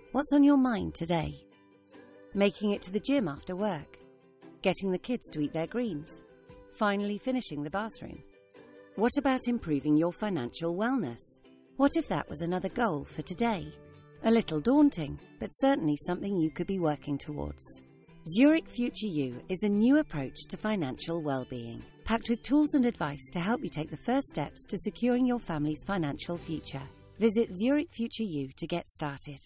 What's on your mind today? Making it to the gym after work? Getting the kids to eat their greens? Finally finishing the bathroom? What about improving your financial wellness? What if that was another goal for today? A little daunting, but certainly something you could be working towards. Zurich Future You is a new approach to financial well-being, packed with tools and advice to help you take the first steps to securing your family's financial future. Visit Zurich Future You to get started.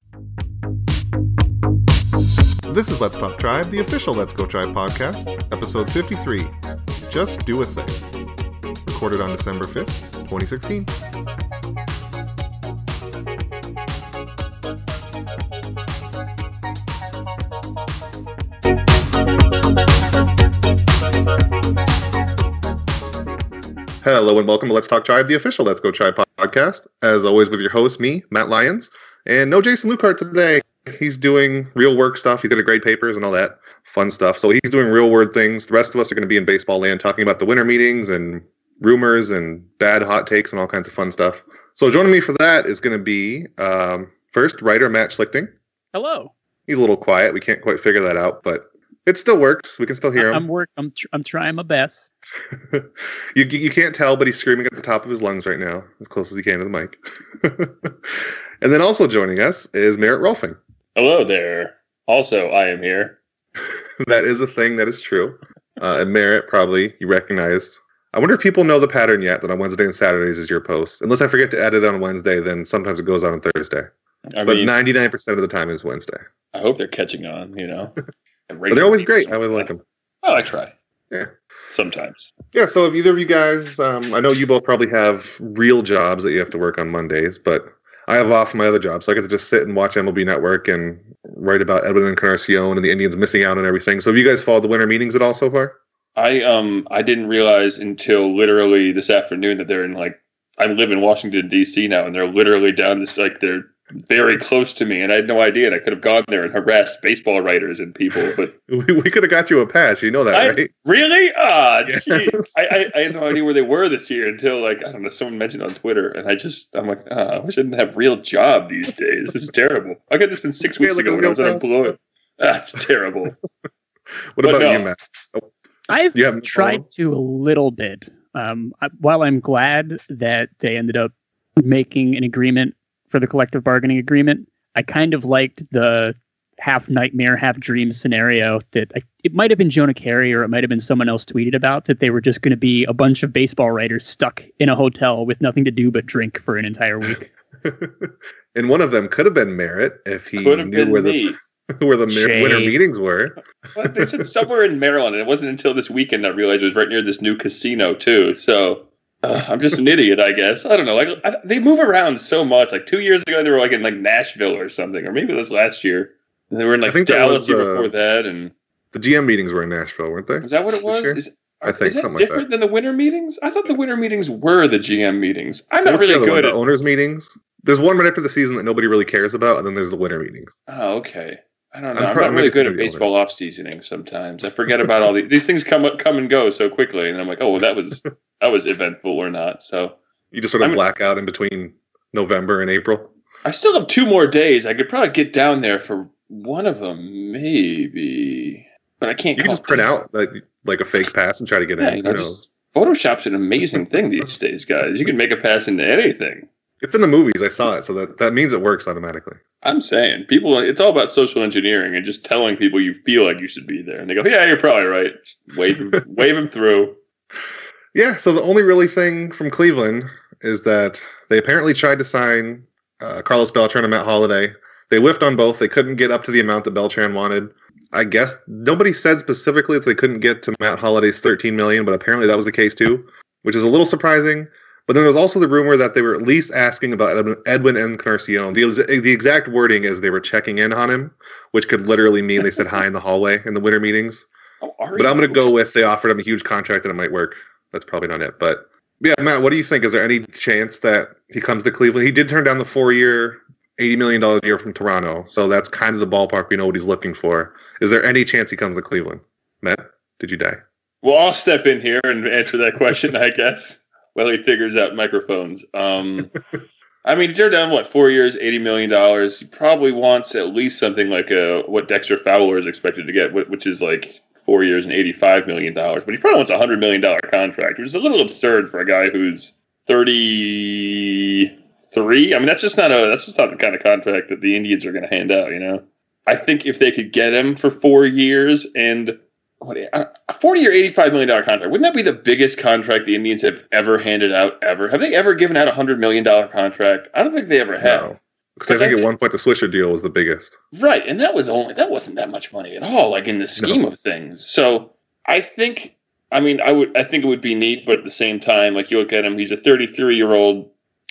This is Let's Talk Tribe, the official Let's Go Tribe podcast, episode 53, Just Do a Thing, recorded on December 5th, 2016. Hello and welcome to Let's Talk Tribe, the official Let's Go Tribe podcast. As always with your host, me, Matt Lyons, and no Jason Lukart today. He's doing real work stuff. He did a grade papers and all that fun stuff. So he's doing real world things. The rest of us are going to be in baseball land talking about the winter meetings and rumors and bad hot takes and all kinds of fun stuff. So joining me for that is going to be first writer Matt Schlichting. Hello. He's a little quiet. We can't quite figure that out, but it still works. We can still hear him. I'm trying my best. You can't tell, but he's screaming at the top of his lungs right now, as close as he can to the mic. And then also joining us is Merritt Rolfing. Hello there. Also, I am here. That is a thing that is true. And Merritt, probably, you recognized. I wonder if people know the pattern yet, that on Wednesday and Saturdays is your post. Unless I forget to edit on Wednesday, then sometimes it goes on Thursday. But 99% of the time is Wednesday. I hope they're catching on, you know. But they're always great. I really like them. Oh, I try. Yeah. Sometimes. Yeah, so if either of you guys, I know you both probably have real jobs that you have to work on Mondays, but I have off my other job, so I get to just sit and watch MLB Network and write about Edwin Encarnacion and the Indians missing out on everything. So have you guys followed the winter meetings at all so far? I didn't realize until literally this afternoon that they're in, like, I live in Washington, D.C. now, and they're literally down this, like, they're very close to me, and I had no idea, and I could have gone there and harassed baseball writers and people, but we could have got you a pass. You know that, right? Really? Yes. I had no idea where they were this year until, like, I don't know, someone mentioned on Twitter, and I'm like, I wish I didn't have a real job these days. This is terrible. I got this been 6 weeks ago when I was unemployed. That's terrible. What about you, Matt? I've tried to a little bit. While I'm glad that they ended up making an agreement for the collective bargaining agreement, I kind of liked the half nightmare, half dream scenario that it might have been Jonah Carey or it might have been someone else tweeted about, that they were just going to be a bunch of baseball writers stuck in a hotel with nothing to do but drink for an entire week. And one of them could have been Merritt if he knew where the winter meetings were. Well, they said somewhere in Maryland, and it wasn't until this weekend I realized it was right near this new casino too. So I'm just an idiot, I guess. I don't know. Like they move around so much. Like 2 years ago, they were like in like Nashville or something, or maybe it was last year. And they were in like Dallas before that, and the GM meetings were in Nashville, weren't they? Is that what it was? Sure? I think is that different than the winter meetings? I thought the winter meetings were the GM meetings. I'm not really good at the owners' meetings. There's one right after the season that nobody really cares about, and then there's the winter meetings. Oh, okay. I don't know. I'm not really good at baseball off-seasoning sometimes. I forget about all these things come and go so quickly, and I'm like, oh, well, that was eventful or not. So you just sort of black out in between November and April. I still have 2 more days. I could probably get down there for one of them, maybe, but I can't. You can just print out like a fake pass and try to get in. You know, Photoshop's an amazing thing these days, guys. You can make a pass into anything. It's in the movies. I saw it, so that means it works automatically. I'm saying, people, it's all about social engineering and just telling people you feel like you should be there. And they go, yeah, you're probably right. Wave them through. Yeah, so the only really thing from Cleveland is that they apparently tried to sign Carlos Beltran and Matt Holliday. They whiffed on both. They couldn't get up to the amount that Beltran wanted. I guess nobody said specifically that they couldn't get to Matt Holliday's $13 million, but apparently that was the case too, which is a little surprising. But then there's also the rumor that they were at least asking about Edwin Encarnacion. The exact wording is they were checking in on him, which could literally mean they said hi in the hallway in the winter meetings. But I'm going to go with they offered him a huge contract and it might work. That's probably not it. But yeah, Matt, what do you think? Is there any chance that he comes to Cleveland? He did turn down the 4-year, $80 million a year from Toronto. So that's kind of the ballpark. We know what he's looking for. Is there any chance he comes to Cleveland? Matt, did you die? Well, I'll step in here and answer that question, I guess. Well, he figures out microphones. I mean, they're down, 4 years, $80 million. He probably wants at least something like what Dexter Fowler is expected to get, which is like 4 years and $85 million. But he probably wants a $100 million contract, which is a little absurd for a guy who's 33. I mean, that's just not the kind of contract that the Indians are going to hand out, you know? I think if they could get him for 4 years and a 40 or $85 million contract, wouldn't that be the biggest contract the Indians have ever handed out ever? Have they ever given out a $100 million contract? I don't think they ever have. No, because I think at one point the Swisher deal was the biggest. Right, and that wasn't that much money at all, like in the scheme of things. So I think it would be neat, but at the same time, like you look at him, he's a 33-year-old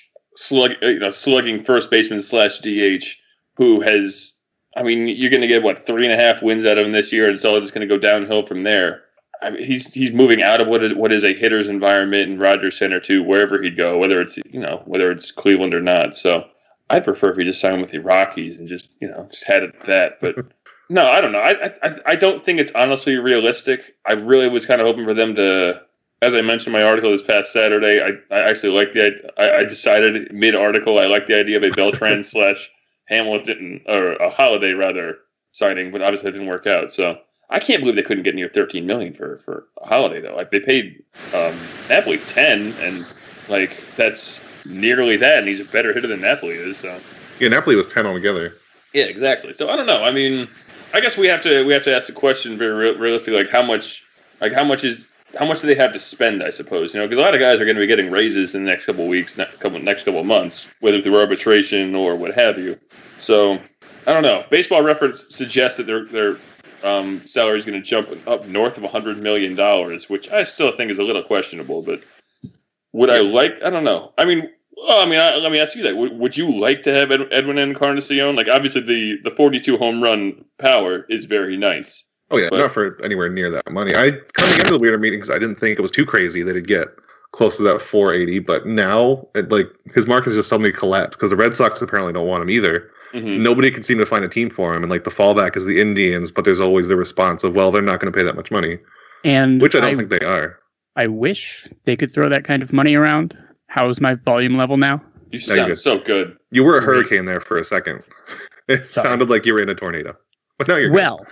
slugging first baseman / DH who has. I mean, you're going to get 3.5 wins out of him this year, and it's all just going to go downhill from there. I mean, he's moving out of what is a hitter's environment in Rogers Center to wherever he'd go, whether it's Cleveland or not. So I'd prefer if he just signed with the Rockies and just had it at that. But no, I don't know. I don't think it's honestly realistic. I really was kind of hoping for them to, as I mentioned in my article this past Saturday. I actually liked I decided mid-article I liked the idea of a Beltran / Hamilton or a Holiday rather signing, but obviously it didn't work out. So I can't believe they couldn't get near $13 million for a Holiday though. Like they paid Napoli $10, and like that's nearly that, and he's a better hitter than Napoli is. So yeah, Napoli was $10 altogether. Yeah, exactly. So I don't know. I mean, I guess we have to ask the question very realistically, like how much do they have to spend? I suppose because a lot of guys are going to be getting raises in the next couple of weeks, next couple of months, whether through arbitration or what have you. So, I don't know. Baseball Reference suggests that their salary is going to jump up north of $100 million, which I still think is a little questionable. But would I like? I don't know. I mean, let me ask you that. Would you like to have Edwin Encarnacion? Like, obviously, the 42 home run power is very nice. Oh yeah, not for anywhere near that money. I coming into the Weirder meetings, I didn't think it was too crazy that he'd get close to that 480. But now, his market has just suddenly collapsed because the Red Sox apparently don't want him either. Mm-hmm. Nobody can seem to find a team for him, and the fallback is the Indians. But there's always the response of, well, they're not going to pay that much money, which I don't think they are. I wish they could throw that kind of money around. How's my volume level now? You sound so good. You were a hurricane there for a second. It sounded like you were in a tornado, but now you're well.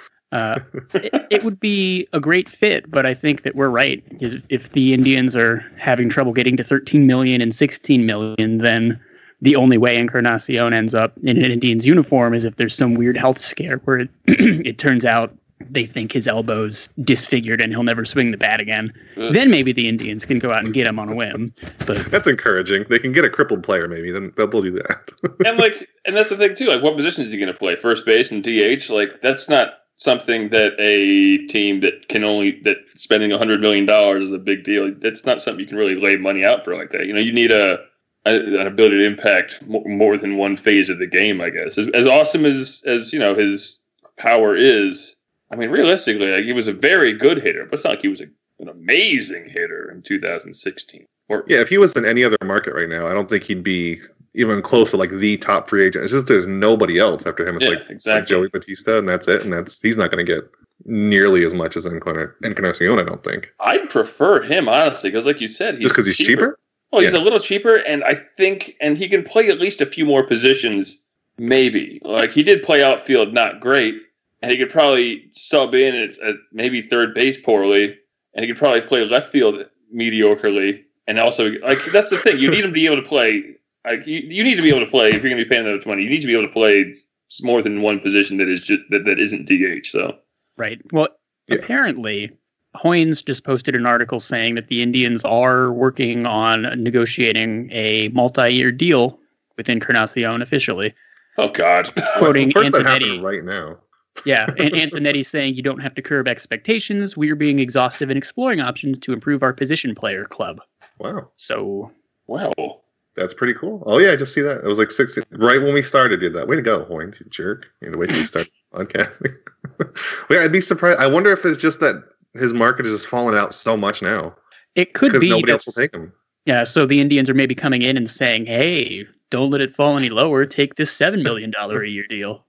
It would be a great fit, but I think that we're right. If the Indians are having trouble getting to 13 million and 16 million, then the only way Encarnacion ends up in an Indians uniform is if there's some weird health scare where it turns out they think his elbow's disfigured and he'll never swing the bat again. Then maybe the Indians can go out and get him on a whim. But that's encouraging. They can get a crippled player, maybe. Then they'll do that. and that's the thing too. Like, what position is he going to play? First base and DH? Like, that's not something that a team that spending $100 million is a big deal. That's not something you can really lay money out for like that. You need an ability to impact more than one phase of the game, I guess. As awesome as his power is, I mean, realistically, he was a very good hitter, but it's not like he was an amazing hitter in 2016. If he was in any other market right now, I don't think he'd be even close to the top free agent. It's just there's nobody else after him. It's like Joey Batista, and that's it. And he's not going to get nearly as much as Encarnacion, I don't think. I'd prefer him, honestly, because like you said, just because he's cheaper? Well, he's a little cheaper, and I think he can play at least a few more positions, maybe. Like, he did play outfield not great, and he could probably sub in at maybe third base poorly, and he could probably play left field mediocrely. And also, that's the thing. You need him to be able to play. You need to be able to play if you're going to be paying that much money. You need to be able to play more than one position that is just that isn't DH. So right. Well, apparently, Hoynes just posted an article saying that the Indians are working on negotiating a multi-year deal with Encarnacion officially. Oh God! Quoting Antonetti right now. Yeah, and Antonetti saying you don't have to curb expectations. We are being exhaustive and exploring options to improve our position player club. Wow. So. Wow. That's pretty cool. Oh, yeah, I just see that. It was like 6 right when we started, did that. Way to go, Hoynes, you jerk. You had to wait till you start podcasting. Yeah, I'd be surprised. I wonder if it's just that his market is just falling out so much now. It could be. Because nobody else will take him. Yeah, so the Indians are maybe coming in and saying, hey, don't let it fall any lower. Take this $7 million a year deal.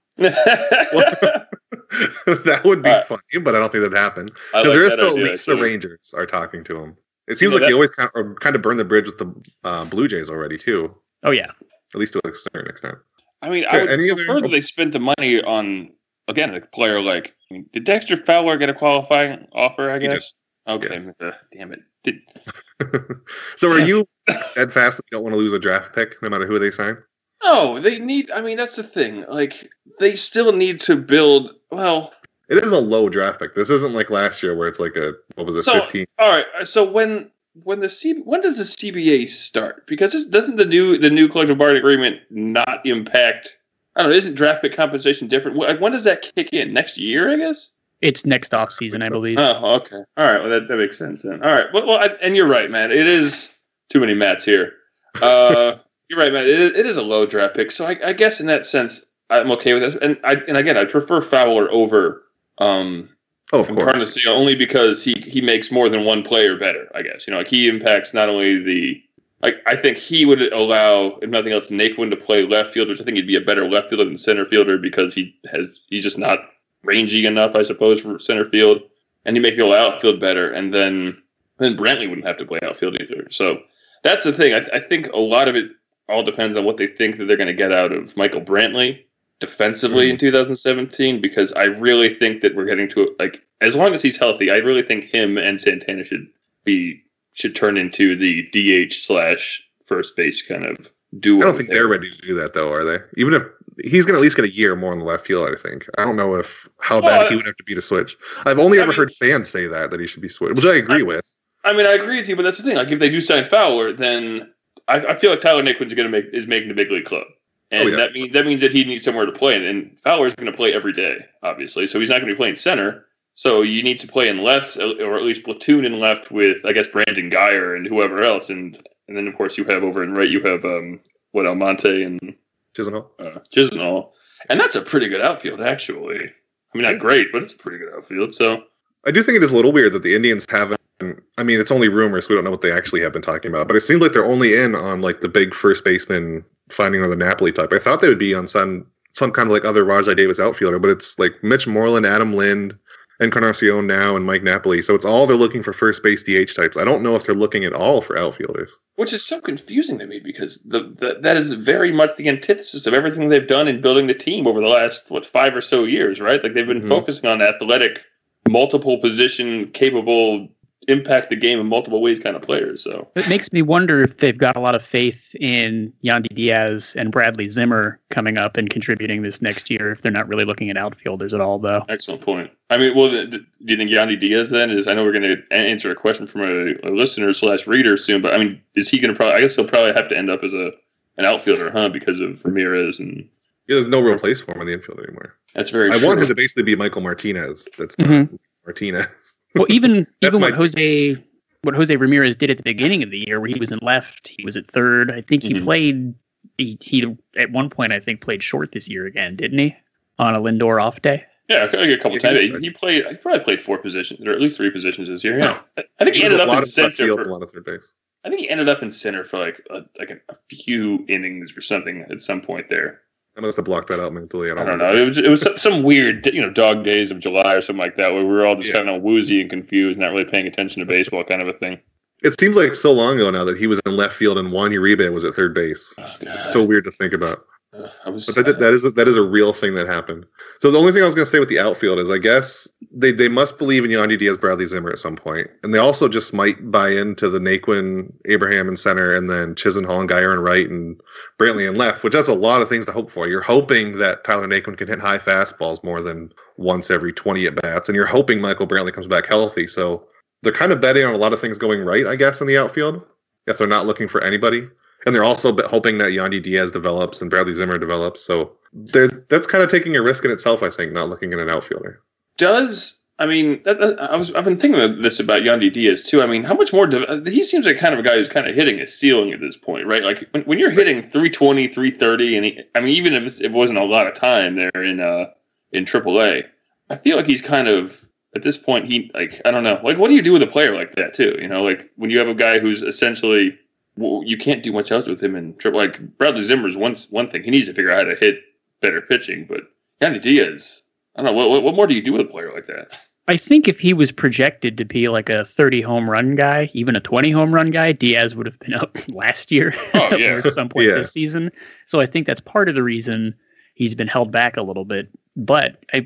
That would be funny, but I don't think that'd happen. Because there is still at least the Rangers are talking to him. It seems like they always kind of burn the bridge with the Blue Jays already, too. Oh, yeah. at least to a certain extent. I mean, I would prefer that they spent the money on, again, a player like, did Dexter Fowler get a qualifying offer, I guess? Okay, yeah. Damn it. So are you steadfast that you don't want to lose a draft pick, no matter who they sign? No, they need, that's the thing. Like, they still need to build, it is a low draft pick. This isn't like last year where it's like 15? All right, so when does the CBA start? Because doesn't the new collective bargaining agreement not impact? I don't know. Isn't draft pick compensation different? When does that kick in? Next year, I guess. It's next off season, I believe. Oh, okay. All right. Well, that makes sense then. All right. Well, and you're right, man. It is too many Matts here. You're right, man. It is a low draft pick, so I guess in that sense, I'm okay with it. And again, I prefer Fowler over. Of course. Carnesio, only because he makes more than one player better, I guess. He impacts not only I think he would allow, if nothing else, Naquin to play left field, which I think he'd be a better left fielder than center fielder because he's just not rangy enough, I suppose, for center field. And he'd make the outfield better. And then Brantley wouldn't have to play outfield either. So that's the thing. I think a lot of it all depends on what they think that they're going to get out of Michael Brantley defensively in 2017, because I really think that we're getting to as long as he's healthy, I really think him and Santana should turn into the DH / first base kind of duo. I don't think they're ready to do that though, are they? Even if he's going to at least get a year more in the left field, I think. I don't know how bad he would have to be to switch. I've only ever heard fans say that he should be switched, which I agree with. I agree with you, but that's the thing. Like if they do sign Fowler, then I feel like Tyler Naquin's is making the big league club. And that means that he needs somewhere to play. And Fowler's going to play every day, obviously. So he's not going to be playing center. So you need to play in left, or at least platoon in left with, I guess, Brandon Guyer and whoever else. And then, of course, you have over in right, you have, Almonte and Chisenhall. And that's a pretty good outfield, actually. Not great, but it's a pretty good outfield. So I do think it is a little weird that the Indians haven't. It's only rumors. We don't know what they actually have been talking about. But it seems like they're only in on, the big first baseman finding another Napoli type. I thought they would be on some kind of other Rajai Davis outfielder, but it's Mitch Moreland, Adam Lind, Encarnacion now, and Mike Napoli. So it's all they're looking for first base DH types. I don't know if they're looking at all for outfielders. Which is so confusing to me because that is very much the antithesis of everything they've done in building the team over the last, 5 or so years, right? They've been focusing on athletic, multiple position, capable, impact the game in multiple ways kind of players. So it makes me wonder if they've got a lot of faith in Yandy Diaz and Bradley Zimmer coming up and contributing this next year, if they're not really looking at outfielders at all, though. Excellent point. Do you think Yandy Diaz then is, I know we're going to answer a question from a listener / reader soon, but is he going to I guess he'll probably have to end up as an outfielder, because of Ramirez and... Yeah, there's no real place for him in the infield anymore. That's very true. I want him to basically be Michael Martinez. That's not Martinez. Well, even what Jose Ramirez did at the beginning of the year, where he was in left, he was at third. I think he played. He at one point I think played short this year again, didn't he? On a Lindor off day. Yeah, a couple times. He probably played 4 positions, or at least 3 positions this year. Yeah, I think he ended up in center for a lot of third base. I think he ended up in center for a few innings or something at some point there. I must have blocked that out mentally. I don't know. It was some weird, dog days of July or something like that, where we were all just kind of woozy and confused, not really paying attention to baseball, kind of a thing. It seems like so long ago now that he was in left field and Juan Uribe was at third base. Oh, it's so weird to think about. But that is a real thing that happened. So the only thing I was going to say with the outfield is I guess they must believe in Yandy Diaz, Bradley Zimmer at some point. And they also just might buy into the Naquin, Abraham in center, and then Chisenhall and Guyer in right and Brantley in left, which that's a lot of things to hope for. You're hoping that Tyler Naquin can hit high fastballs more than once every 20 at-bats. And you're hoping Michael Brantley comes back healthy. So they're kind of betting on a lot of things going right, I guess, in the outfield, if they're not looking for anybody. And they're also hoping that Yandy Diaz develops and Bradley Zimmer develops. So that's kind of taking a risk in itself, I think, not looking at an outfielder. I've been thinking of this about Yandy Diaz, too. How much more... he seems like kind of a guy who's kind of hitting a ceiling at this point, right? Like, when you're hitting 320, 330, and even if it wasn't a lot of time there in AAA, I feel like he's kind of... At this point, I don't know. Like, what do you do with a player like that, too? Like, when you have a guy who's essentially... Well, you can't do much else with him in triple. Like Bradley Zimmer's one thing. He needs to figure out how to hit better pitching. But Yandy Diaz, I don't know. What more do you do with a player like that? I think if he was projected to be like a 30 home run guy, even a 20 home run guy, Diaz would have been up last year Oh, yeah. or at some point this season. So I think that's part of the reason he's been held back a little bit. But I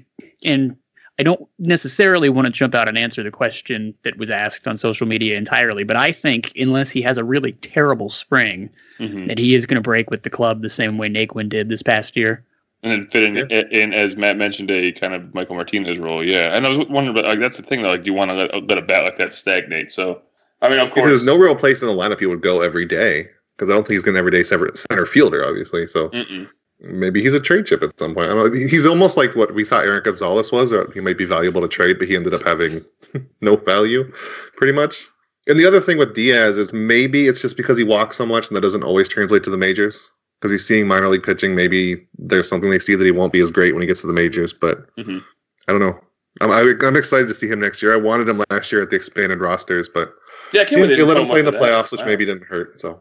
don't necessarily want to jump out and answer the question that was asked on social media entirely. But I think unless he has a really terrible spring, that he is going to break with the club the same way Naquin did this past year. And then fit in, as Matt mentioned, a kind of Michael Martinez role. Yeah. And I was wondering, like, that's the thing, though. Like, do you want to let a bat like that stagnate? So, I mean, of course. There's no real place in the lineup he would go every day, because I don't think he's going to everyday center fielder, obviously. So maybe he's a trade chip at some point. I don't know. He's almost like what we thought Aaron Gonzalez was, or he might be valuable to trade, but he ended up having no value, pretty much. And the other thing with Diaz is maybe it's just because he walks so much and that doesn't always translate to the majors. Because he's seeing minor league pitching, maybe there's something they see that he won't be as great when he gets to the majors. But I don't know. I'm excited to see him next year. I wanted him last year at the expanded rosters, but they let him play in the playoffs, which maybe didn't hurt. So,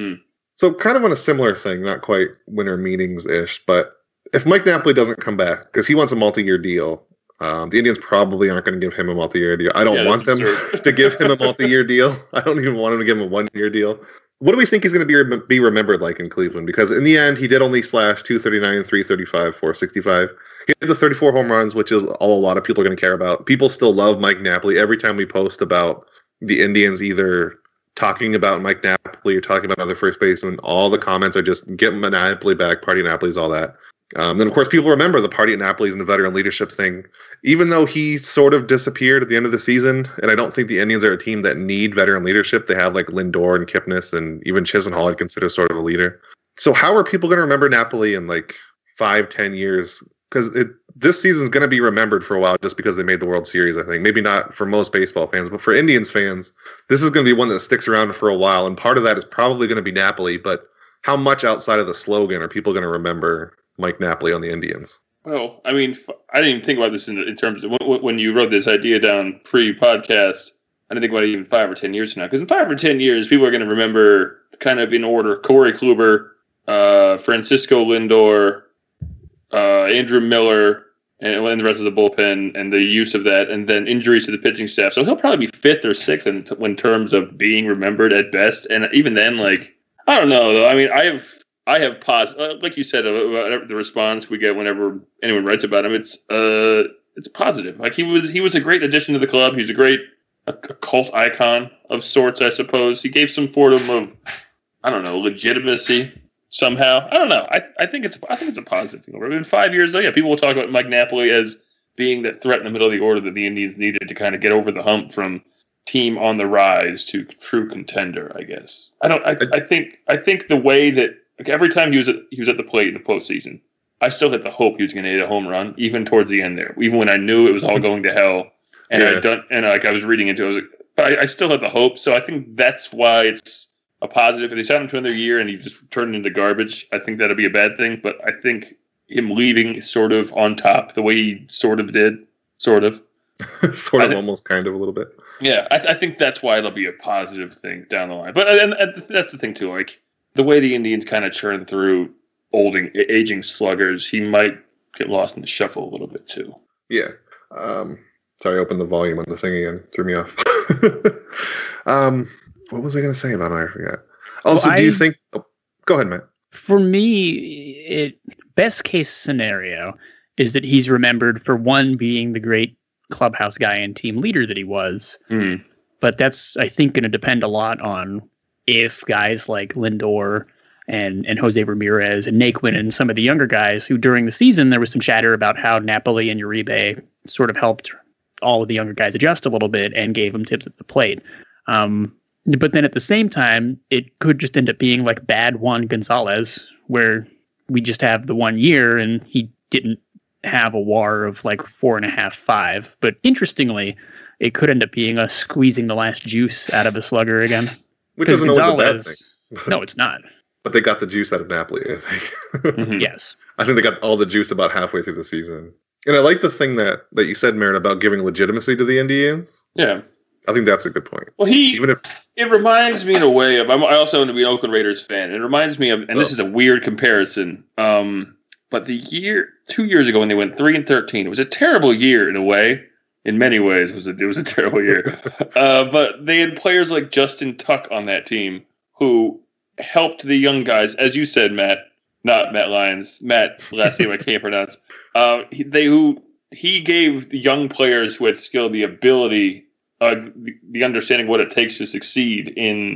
so kind of on a similar thing, not quite winter meetings-ish, but if Mike Napoli doesn't come back, because he wants a multi-year deal, the Indians probably aren't going to give him a multi-year deal. I don't want them to give him a multi-year deal. I don't even want him to give him a one-year deal. What do we think he's going to be remembered like in Cleveland? Because in the end, he did only slash 239, 335, 465. He had the 34 home runs, which is all a lot of people are going to care about. People still love Mike Napoli. Every time we post about the Indians either talking about Mike Napoli or talking about other first basemen, all the comments are just, get Napoli back, party Napoli's, all that. Then, of course, people remember the party at Napoli's and the veteran leadership thing. Even though he sort of disappeared at the end of the season, and I don't think the Indians are a team that need veteran leadership. They have like Lindor and Kipnis, and even Chisenhall I'd consider sort of a leader. So how are people going to remember Napoli in like 5-10 years? Because this season's going to be remembered for a while just because they made the World Series, I think. Maybe not for most baseball fans, but for Indians fans, this is going to be one that sticks around for a while. And part of that is probably going to be Napoli, but how much outside of the slogan are people going to remember Mike Napoli on the Indians? Well, I mean, I didn't even think about this in terms of when you wrote this idea down pre-podcast. I didn't think about it even 5 or 10 years from now. Because in 5 or 10 years, people are going to remember, kind of in order, Corey Kluber, Francisco Lindor, Andrew Miller, and the rest of the bullpen, and the use of that, and then injuries to the pitching staff. So he'll probably be 5th or 6th in terms of being remembered at best. And even then, like, I don't know, though. I mean, I have positive, like you said, about the response we get whenever anyone writes about him. It's positive. Like he was a great addition to the club. He was a cult icon of sorts, I suppose. He gave some form of, I don't know, legitimacy somehow. I don't know. I think it's a positive thing. In 5 years, though, yeah, people will talk about Mike Napoli as being that threat in the middle of the order that the Indians needed to kind of get over the hump from team on the rise to true contender, I guess. I think the way that, like, every time he was at the plate in the postseason, I still had the hope he was going to hit a home run, even towards the end there. Even when I knew it was all going to hell, and I was reading into it, I still had the hope. So I think that's why it's a positive. If they signed him to another year and he just turned into garbage, I think that'd be a bad thing. But I think him leaving sort of on top, the way he sort of did, almost kind of a little bit. Yeah, I think that's why it'll be a positive thing down the line. But and that's the thing too, like, the way the Indians kind of churn through aging sluggers, he might get lost in the shuffle a little bit too. Yeah. Sorry, I opened the volume on the thing again. Threw me off. What was I going to say about him? I forgot. Also, do you think... Oh, go ahead, Matt. For me, best case scenario is that he's remembered for, one, being the great clubhouse guy and team leader that he was. But that's, I think, going to depend a lot on if guys like Lindor and Jose Ramirez and Naquin and some of the younger guys who during the season there was some chatter about how Napoli and Uribe sort of helped all of the younger guys adjust a little bit and gave them tips at the plate. But then at the same time, it could just end up being like bad Juan Gonzalez, where we just have the 1 year and he didn't have a WAR of like 4.5, 5. But interestingly, it could end up being us squeezing the last juice out of a slugger again. Which isn't always a bad thing. No, it's not. But they got the juice out of Napoli, I think. Yes. I think they got all the juice about halfway through the season. And I like the thing that you said, Marin, about giving legitimacy to the Indians. Yeah. I think that's a good point. Well, it reminds me in a way of, I also want to be an Oakland Raiders fan. It reminds me of, and this is a weird comparison, but 2 years ago when they went 3-13, it was a terrible year in a way, in many ways it was a terrible year. But they had players like Justin Tuck on that team who helped the young guys, as you said, Matt, not Matt Lyons, Matt, last name I can't pronounce. He gave the young players who had skill the ability, the understanding what it takes to succeed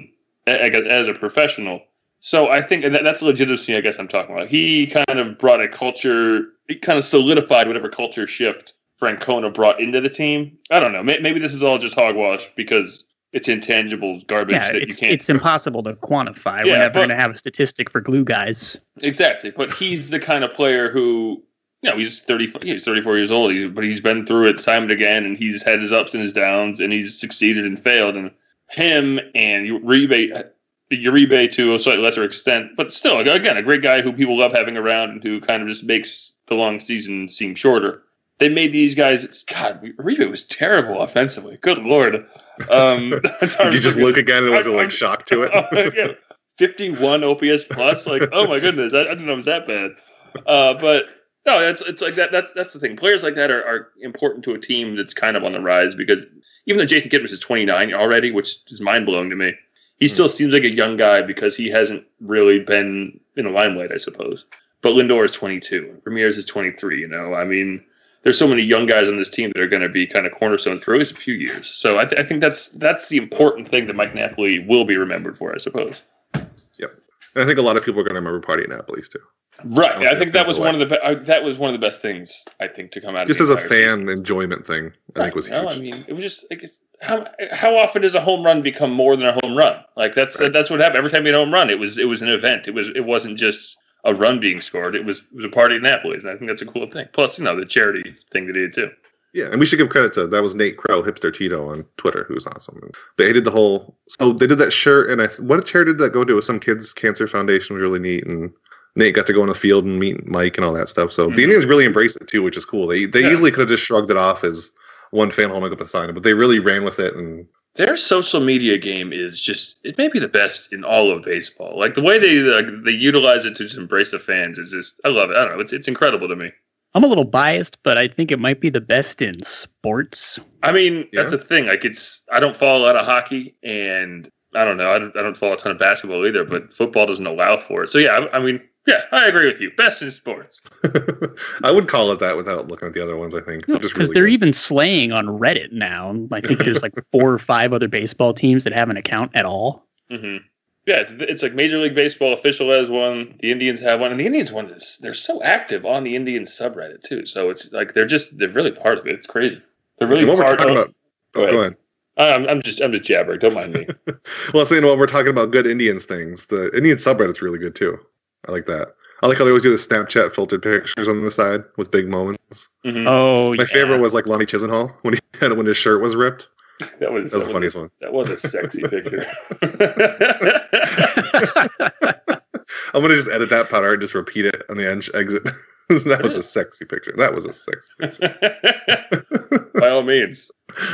as a professional. So I think that's the legitimacy, I guess, I'm talking about. He kind of brought a culture, he kind of solidified whatever culture shift Francona brought into the team. I don't know. Maybe this is all just hogwash because it's intangible garbage that you can't. It's impossible to quantify. We're never going to have a statistic for glue guys. Exactly. But he's the kind of player who, he's 34 years old, but he's been through it time and again, and he's had his ups and his downs, and he's succeeded and failed. And him and Uribe to a slightly lesser extent, but still, again, a great guy who people love having around and who kind of just makes the long season seem shorter. They made these guys. God, Uribe was terrible offensively. Good Lord. Did you just look again and was it like shock to it? 51 OPS plus. Like, oh my goodness, I didn't know it was that bad. But no, it's like that. That's the thing. Players like that are important to a team that's kind of on the rise because even though Jason Kidman is 29 already, which is mind blowing to me, he still seems like a young guy because he hasn't really been in the limelight, I suppose. But Lindor is 22. Ramirez is 23. I mean, there's so many young guys on this team that are going to be kind of cornerstones for at least a few years. So I think that's the important thing that Mike Napoli will be remembered for, I suppose. Yep, and I think a lot of people are going to remember Party Napoli's too. Right, I think that was one of the best things I think to come out. Just of as a fan enjoyment thing, I think was huge. I mean, it was just like how often does a home run become more than a home run? Like that's what happened every time you had a home run. It was an event. It wasn't just a run being scored. It was a party at Napoli's, and I think that's a cool thing. Plus, the charity thing that he did too. Yeah, and we should give credit to that was Nate Crow, Hipster Tito on Twitter, who's awesome. But he did the whole. So they did that shirt, and what charity did that go to? It was some kids' cancer foundation, was really neat, and Nate got to go on the field and meet Mike and all that stuff. So the Indians really embraced it too, which is cool. They easily could have just shrugged it off as one fan holding up a sign, but they really ran with it. And their social media game is it may be the best in all of baseball. Like the way they utilize it to just embrace the fans is just, I love it. I don't know. It's incredible to me. I'm a little biased, but I think it might be the best in sports. I mean, that's the thing. Like I don't follow a lot of hockey, and I don't know. I don't follow a ton of basketball either, but football doesn't allow for it. So yeah, I mean, yeah, I agree with you. Best in sports. I would call it that without looking at the other ones, I think. Because they're even slaying on Reddit now. I think there's like 4 or 5 other baseball teams that have an account at all. Mm-hmm. Yeah, it's like Major League Baseball official has one. The Indians have one. And the Indians one they're so active on the Indians subreddit too. So it's like they're really part of it. It's crazy. They're really part of it. Go ahead. I'm just jabbering. Don't mind me. Well, saying while we're talking about good Indians things, the Indian subreddit's really good too. I like that. I like how they always do the Snapchat filtered pictures on the side with big moments. Mm-hmm. Oh, my favorite was like Lonnie Chisenhall when his shirt was ripped. That was the funniest one. That was a sexy picture. I'm gonna just edit that part and just repeat it on the exit. That was a sexy picture. By all means.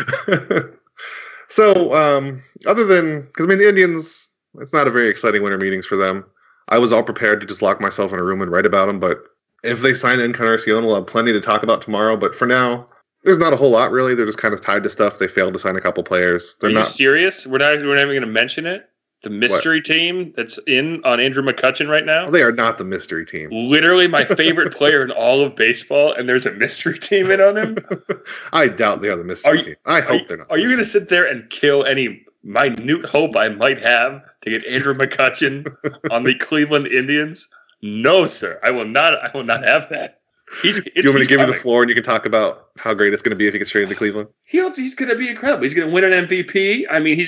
So, other than because the Indians, it's not a very exciting winter meetings for them. I was all prepared to just lock myself in a room and write about them, but if they sign Encarnacion, we'll have plenty to talk about tomorrow. But for now, there's not a whole lot really. They're just kind of tied to stuff. They failed to sign a couple players. They're not serious. We're not even going to mention it. The mystery team that's in on Andrew McCutchen right now. They are not the mystery team. Literally my favorite player in all of baseball, and there's a mystery team in on him. I doubt they are the mystery team. I hope they're not. Are you going to sit there and kill any minute hope I might have to get Andrew McCutchen on the Cleveland Indians? No, sir. I will not have that. Do you want me to give you the floor and you can talk about how great it's going to be if he gets traded to Cleveland? He's going to be incredible. He's going to win an MVP. I mean,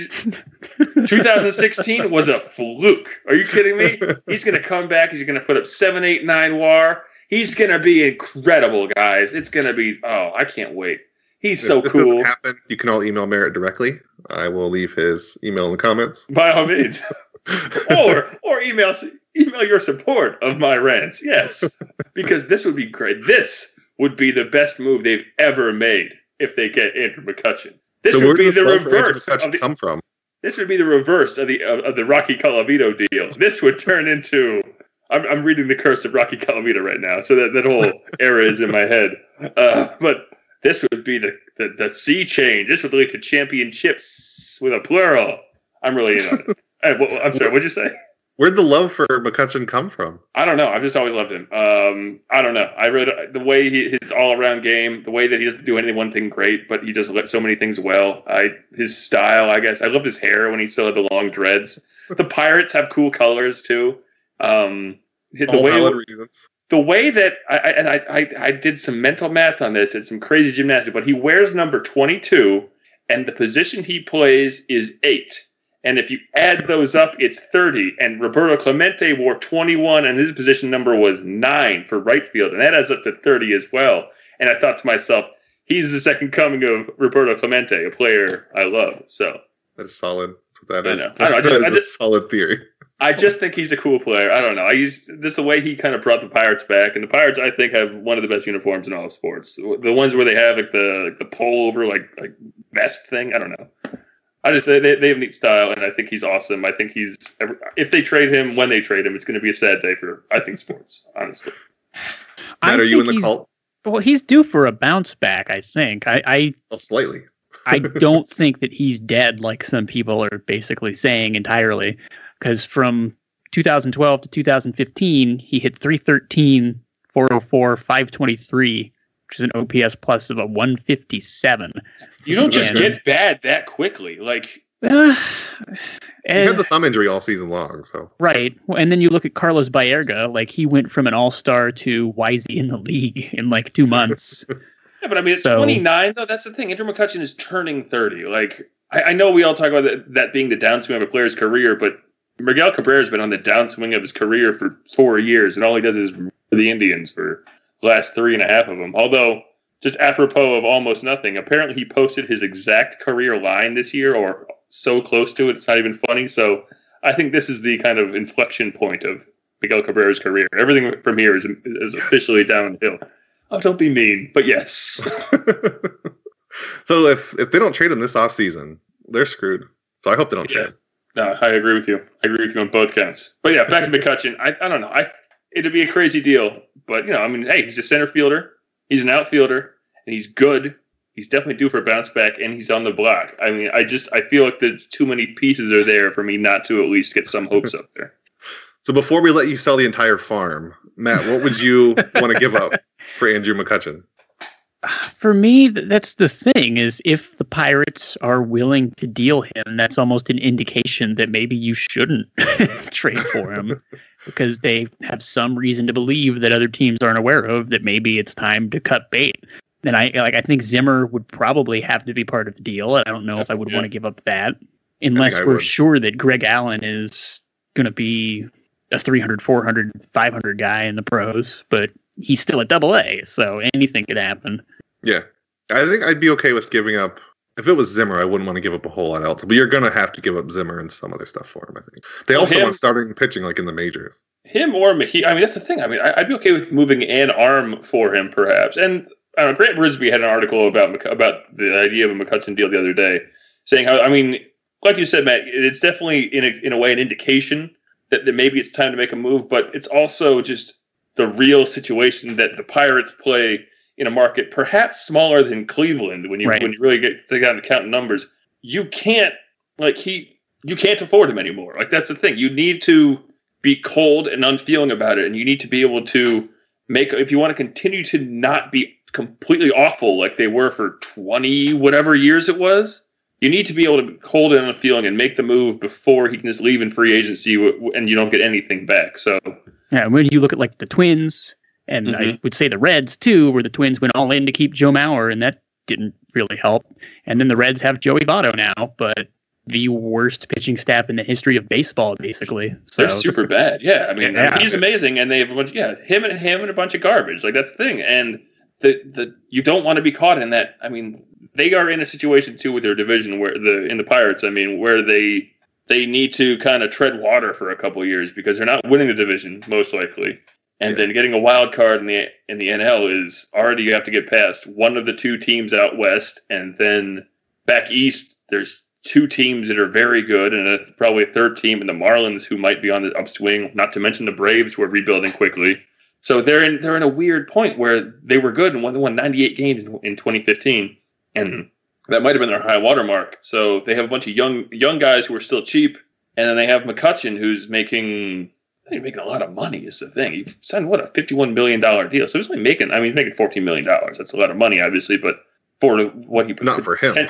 2016 was a fluke. Are you kidding me? He's going to come back. He's going to put up 7, 8, 9 WAR. He's going to be incredible, guys. It's going to be, I can't wait. He's so cool. If this doesn't happen, you can all email Merritt directly. I will leave his email in the comments. By all means. or email your support of my rants. Yes, because this would be great. This would be the best move they've ever made if they get Andrew McCutchen. This would be the reverse of the, come from. This would be the reverse of the Rocky Colavito deal. This would turn into. I'm reading The Curse of Rocky Colavito right now, so that whole era is in my head. But this would be the sea change. This would lead to championships with a plural. I'm really in on it. I'm sorry, what'd you say? Where'd the love for McCutchen come from? I don't know. I've just always loved him. I don't know. I really the way his all-around game, the way that he doesn't do any one thing great, but he does so many things well. His style, I guess. I loved his hair when he still had the long dreads. The Pirates have cool colors too. The way that I did some mental math on this, it's some crazy gymnastics, but he wears number 22, and the position he plays is 8. And if you add those up, it's 30. And Roberto Clemente wore 21, and his position number was 9 for right field. And that adds up to 30 as well. And I thought to myself, he's the second coming of Roberto Clemente, a player I love. So that is solid. That's what that is. I know. That is a solid theory. I just think he's a cool player. I don't know. Just the way he kind of brought the Pirates back, and the Pirates, I think, have one of the best uniforms in all of sports. The ones where they have like the pullover like vest thing. I don't know. They have a neat style, and I think he's awesome. I think if they trade him, when they trade him, it's going to be a sad day for, I think, sports, honestly. Matt, are you in the cult? Well, he's due for a bounce back, I think. Slightly. I don't think that he's dead like some people are basically saying entirely, because from 2012 to 2015, he hit 313, 404, 523, which is an OPS plus of a 157. You don't just get bad that quickly. Like, he had the thumb injury all season long. So right. And then you look at Carlos Baerga, like he went from an all-star to why is he in the league in like 2 months? Yeah, but I mean, it's 29, though. That's the thing. Andrew McCutchen is turning 30. Like, I know we all talk about that being the downswing of a player's career, but Miguel Cabrera has been on the downswing of his career for 4 years, and all he does is for the Indians for the last 3.5 of them. Although, just apropos of almost nothing, apparently he posted his exact career line this year, or so close to it, it's not even funny. So I think this is the kind of inflection point of Miguel Cabrera's career. Everything from here is officially downhill. Oh, don't be mean, but yes. So if they don't trade him this offseason, they're screwed. So I hope they don't trade. No, I agree with you. I agree with you on both counts. But yeah, back to McCutchen. I don't know. It'd be a crazy deal. But, hey, he's a center fielder. He's an outfielder. And he's good. He's definitely due for a bounce back. And he's on the block. I mean, I feel like the too many pieces are there for me not to at least get some hopes up there. So before we let you sell the entire farm, Matt, what would you want to give up for Andrew McCutchen? For me, that's the thing, is if the Pirates are willing to deal him, that's almost an indication that maybe you shouldn't trade for him, because they have some reason to believe that other teams aren't aware of that maybe it's time to cut bait. And I think Zimmer would probably have to be part of the deal. I don't know if I would want to give up that, unless we're sure that Greg Allen is going to be a 300, 400, 500 guy in the pros, but he's still at AA, so anything could happen. Yeah. I think I'd be okay with giving up. If it was Zimmer, I wouldn't want to give up a whole lot else. But you're going to have to give up Zimmer and some other stuff for him, I think. They also want starting pitching like in the majors. Him or Mahee. I mean, that's the thing. I mean, I'd be okay with moving an arm for him, perhaps. And I don't know, Grant Brisbee had an article about the idea of a McCutchen deal the other day, saying how, I mean, like you said, Matt, it's definitely in a way an indication that maybe it's time to make a move, but it's also just the real situation that the Pirates play in a market perhaps smaller than Cleveland. When you really get to count numbers, you can't afford him anymore. Like, that's the thing. You need to be cold and unfeeling about it, and you need to be able to if you want to continue to not be completely awful like they were for 20 whatever years it was, you need to be able to be cold and unfeeling and make the move before he can just leave in free agency and you don't get anything back. So yeah, when you look at like the Twins, and I would say the Reds too, where the Twins went all in to keep Joe Mauer, and that didn't really help. And then the Reds have Joey Votto now, but the worst pitching staff in the history of baseball, basically. So they're super bad. Yeah, I mean, he's amazing, and they have a bunch. Yeah, him and a bunch of garbage. Like, that's the thing, and the you don't want to be caught in that. I mean, they are in a situation too with their division where in the Pirates. I mean, where they need to kind of tread water for a couple of years because they're not winning the division most likely. And then getting a wild card in the NL is already, you have to get past one of the two teams out west, and then back east there's two teams that are very good, and probably a third team in the Marlins who might be on the upswing. Not to mention the Braves, who are rebuilding quickly. So they're in a weird point where they were good and won 98 games in 2015, and that might have been their high water mark. So they have a bunch of young guys who are still cheap, and then they have McCutchen, who's making a lot of money. Is the thing. He signed a $51 million deal. So he's only making $14 million. That's a lot of money, obviously, but for what he not for him.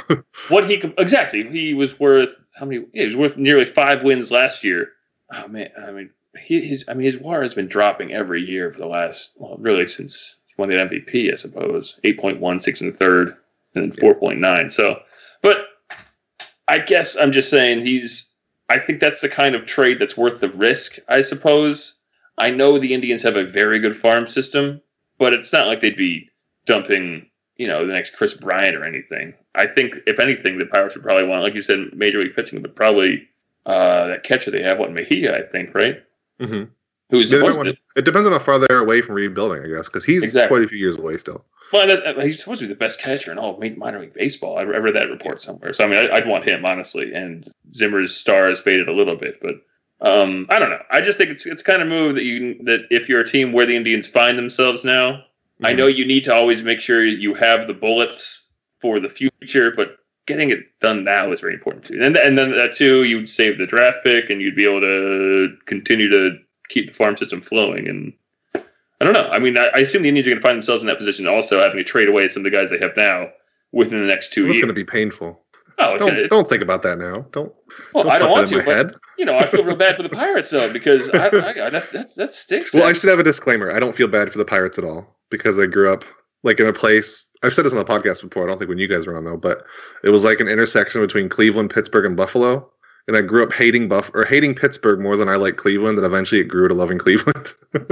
He was worth how many? Yeah, he was worth nearly 5 wins last year. Oh man, his WAR has been dropping every year for the last, really since he won the MVP, I suppose. 8.1, 6 and a third, and then 4.9. So, but I guess I'm just saying I think that's the kind of trade that's worth the risk, I suppose. I know the Indians have a very good farm system, but it's not like they'd be dumping, the next Chris Bryant or anything. I think, if anything, the Pirates would probably want, like you said, major league pitching, but probably that catcher they have, Mejia, I think, right? Mm-hmm. It depends on how far they're away from rebuilding, I guess, because he's quite a few years away still. Well, he's supposed to be the best catcher in all of minor league baseball. I read that report somewhere. So, I'd want him, honestly. And Zimmer's star has faded a little bit. But I don't know. I just think it's kind of move that if you're a team where the Indians find themselves now, mm-hmm. I know you need to always make sure you have the bullets for the future, but getting it done now is very important too. And then that too, you'd save the draft pick and you'd be able to continue to keep the farm system flowing. And I don't know. I assume the Indians are going to find themselves in that position, also having to trade away some of the guys they have now within the next 2 years. It's going to be painful. Oh, don't think about that now. I don't want to. But I feel real bad for the Pirates though, because that stinks. Well, I should have a disclaimer. I don't feel bad for the Pirates at all because I grew up in a place. I've said this on the podcast before. I don't think when you guys were on though, but it was like an intersection between Cleveland, Pittsburgh, and Buffalo. And I grew up hating Pittsburgh more than I like Cleveland, and eventually it grew to loving Cleveland.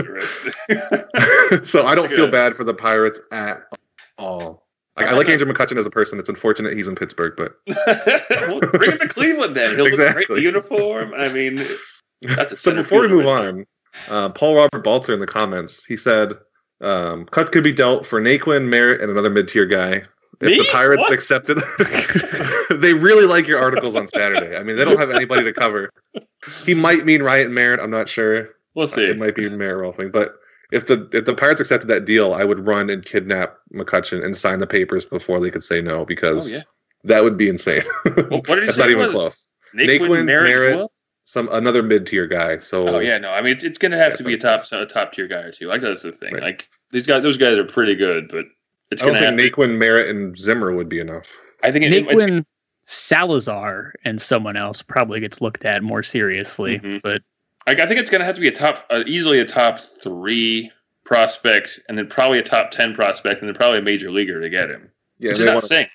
So I don't feel bad for the Pirates at all. I like Andrew McCutchen as a person. It's unfortunate he's in Pittsburgh, but well, bring him to Cleveland then. He'll look great in the uniform. That's a so before we move on, Paul Robert Balter in the comments, he said, cut could be dealt for Naquin, Merritt, and another mid-tier guy. If the Pirates accepted, they really like your articles on Saturday. They don't have anybody to cover. He might mean Riot and Merritt. I'm not sure. We'll see. It might be Merritt Rolfing. But if the Pirates accepted that deal, I would run and kidnap McCutchen and sign the papers before they could say no, because that would be insane. Well, what did you That's say not even close. Naquin, Merritt, another mid-tier guy. So it's going to have to be a top tier guy or two. That's the thing. Right. Like those guys are pretty good, but. I don't think Naquin, Merritt, and Zimmer would be enough. I think Naquin, Salazar, and someone else probably gets looked at more seriously. Mm-hmm. But I think it's going to have to be easily a top 3 prospect, and then probably a top 10 prospect, and then probably a major leaguer to get him. Yeah, which is not saying.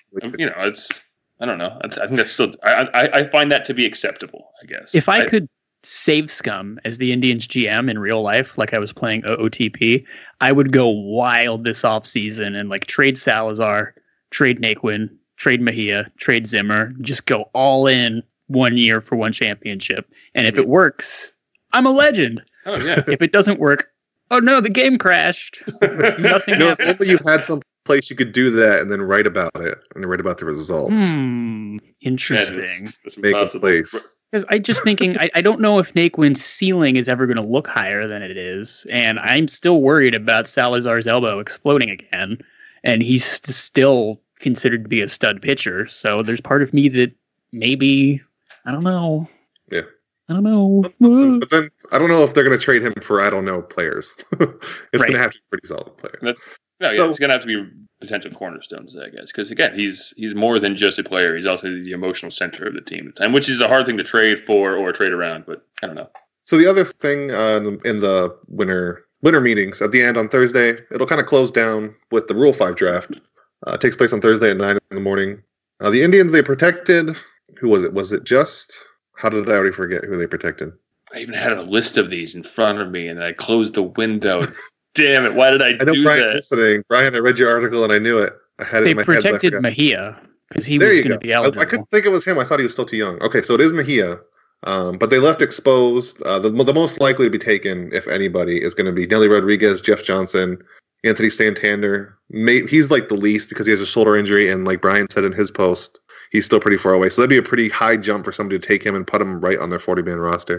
I don't know. I think that's still. I find that to be acceptable. I guess if I could save Scum as the Indians GM in real life, like I was playing OOTP, I would go wild this offseason and trade Salazar, trade Naquin, trade Mejia, trade Zimmer, just go all in 1 year for one championship. And if it works, I'm a legend. Oh yeah. If it doesn't work, oh no, the game crashed. Nothing happened. If you had some place you could do that and then write about it and write about the results. Interesting. That's make a place. Because I'm just thinking, I don't know if Naquin's ceiling is ever going to look higher than it is. And I'm still worried about Salazar's elbow exploding again. And he's still considered to be a stud pitcher. So there's part of me that maybe, I don't know. Yeah. I don't know. But then I don't know if they're going to trade him for, I don't know, players. It's going to have to be a pretty solid player. It's going to have to be potential cornerstones, I guess. Because, again, he's more than just a player. He's also the emotional center of the team at the time, which is a hard thing to trade for or trade around. But I don't know. So the other thing in the winter meetings at the end on Thursday, it'll kind of close down with the Rule 5 draft. It takes place on Thursday at 9 in the morning. The Indians, they protected. Who was it? Was it just... How did I already forget who they protected? I even had a list of these in front of me, and I closed the window. Damn it! Why did I do that? I know Brian's listening. Brian, I read your article, and I knew it. I had it in my head. They protected Mejia because he was going to be eligible. I couldn't think it was him. I thought he was still too young. Okay, so it is Mejia. But they left exposed. The most likely to be taken, if anybody, is going to be Nelly Rodriguez, Jeff Johnson, Anthony Santander. He's the least because he has a shoulder injury, and like Brian said in his post, he's still pretty far away. So that'd be a pretty high jump for somebody to take him and put him right on their 40-man roster.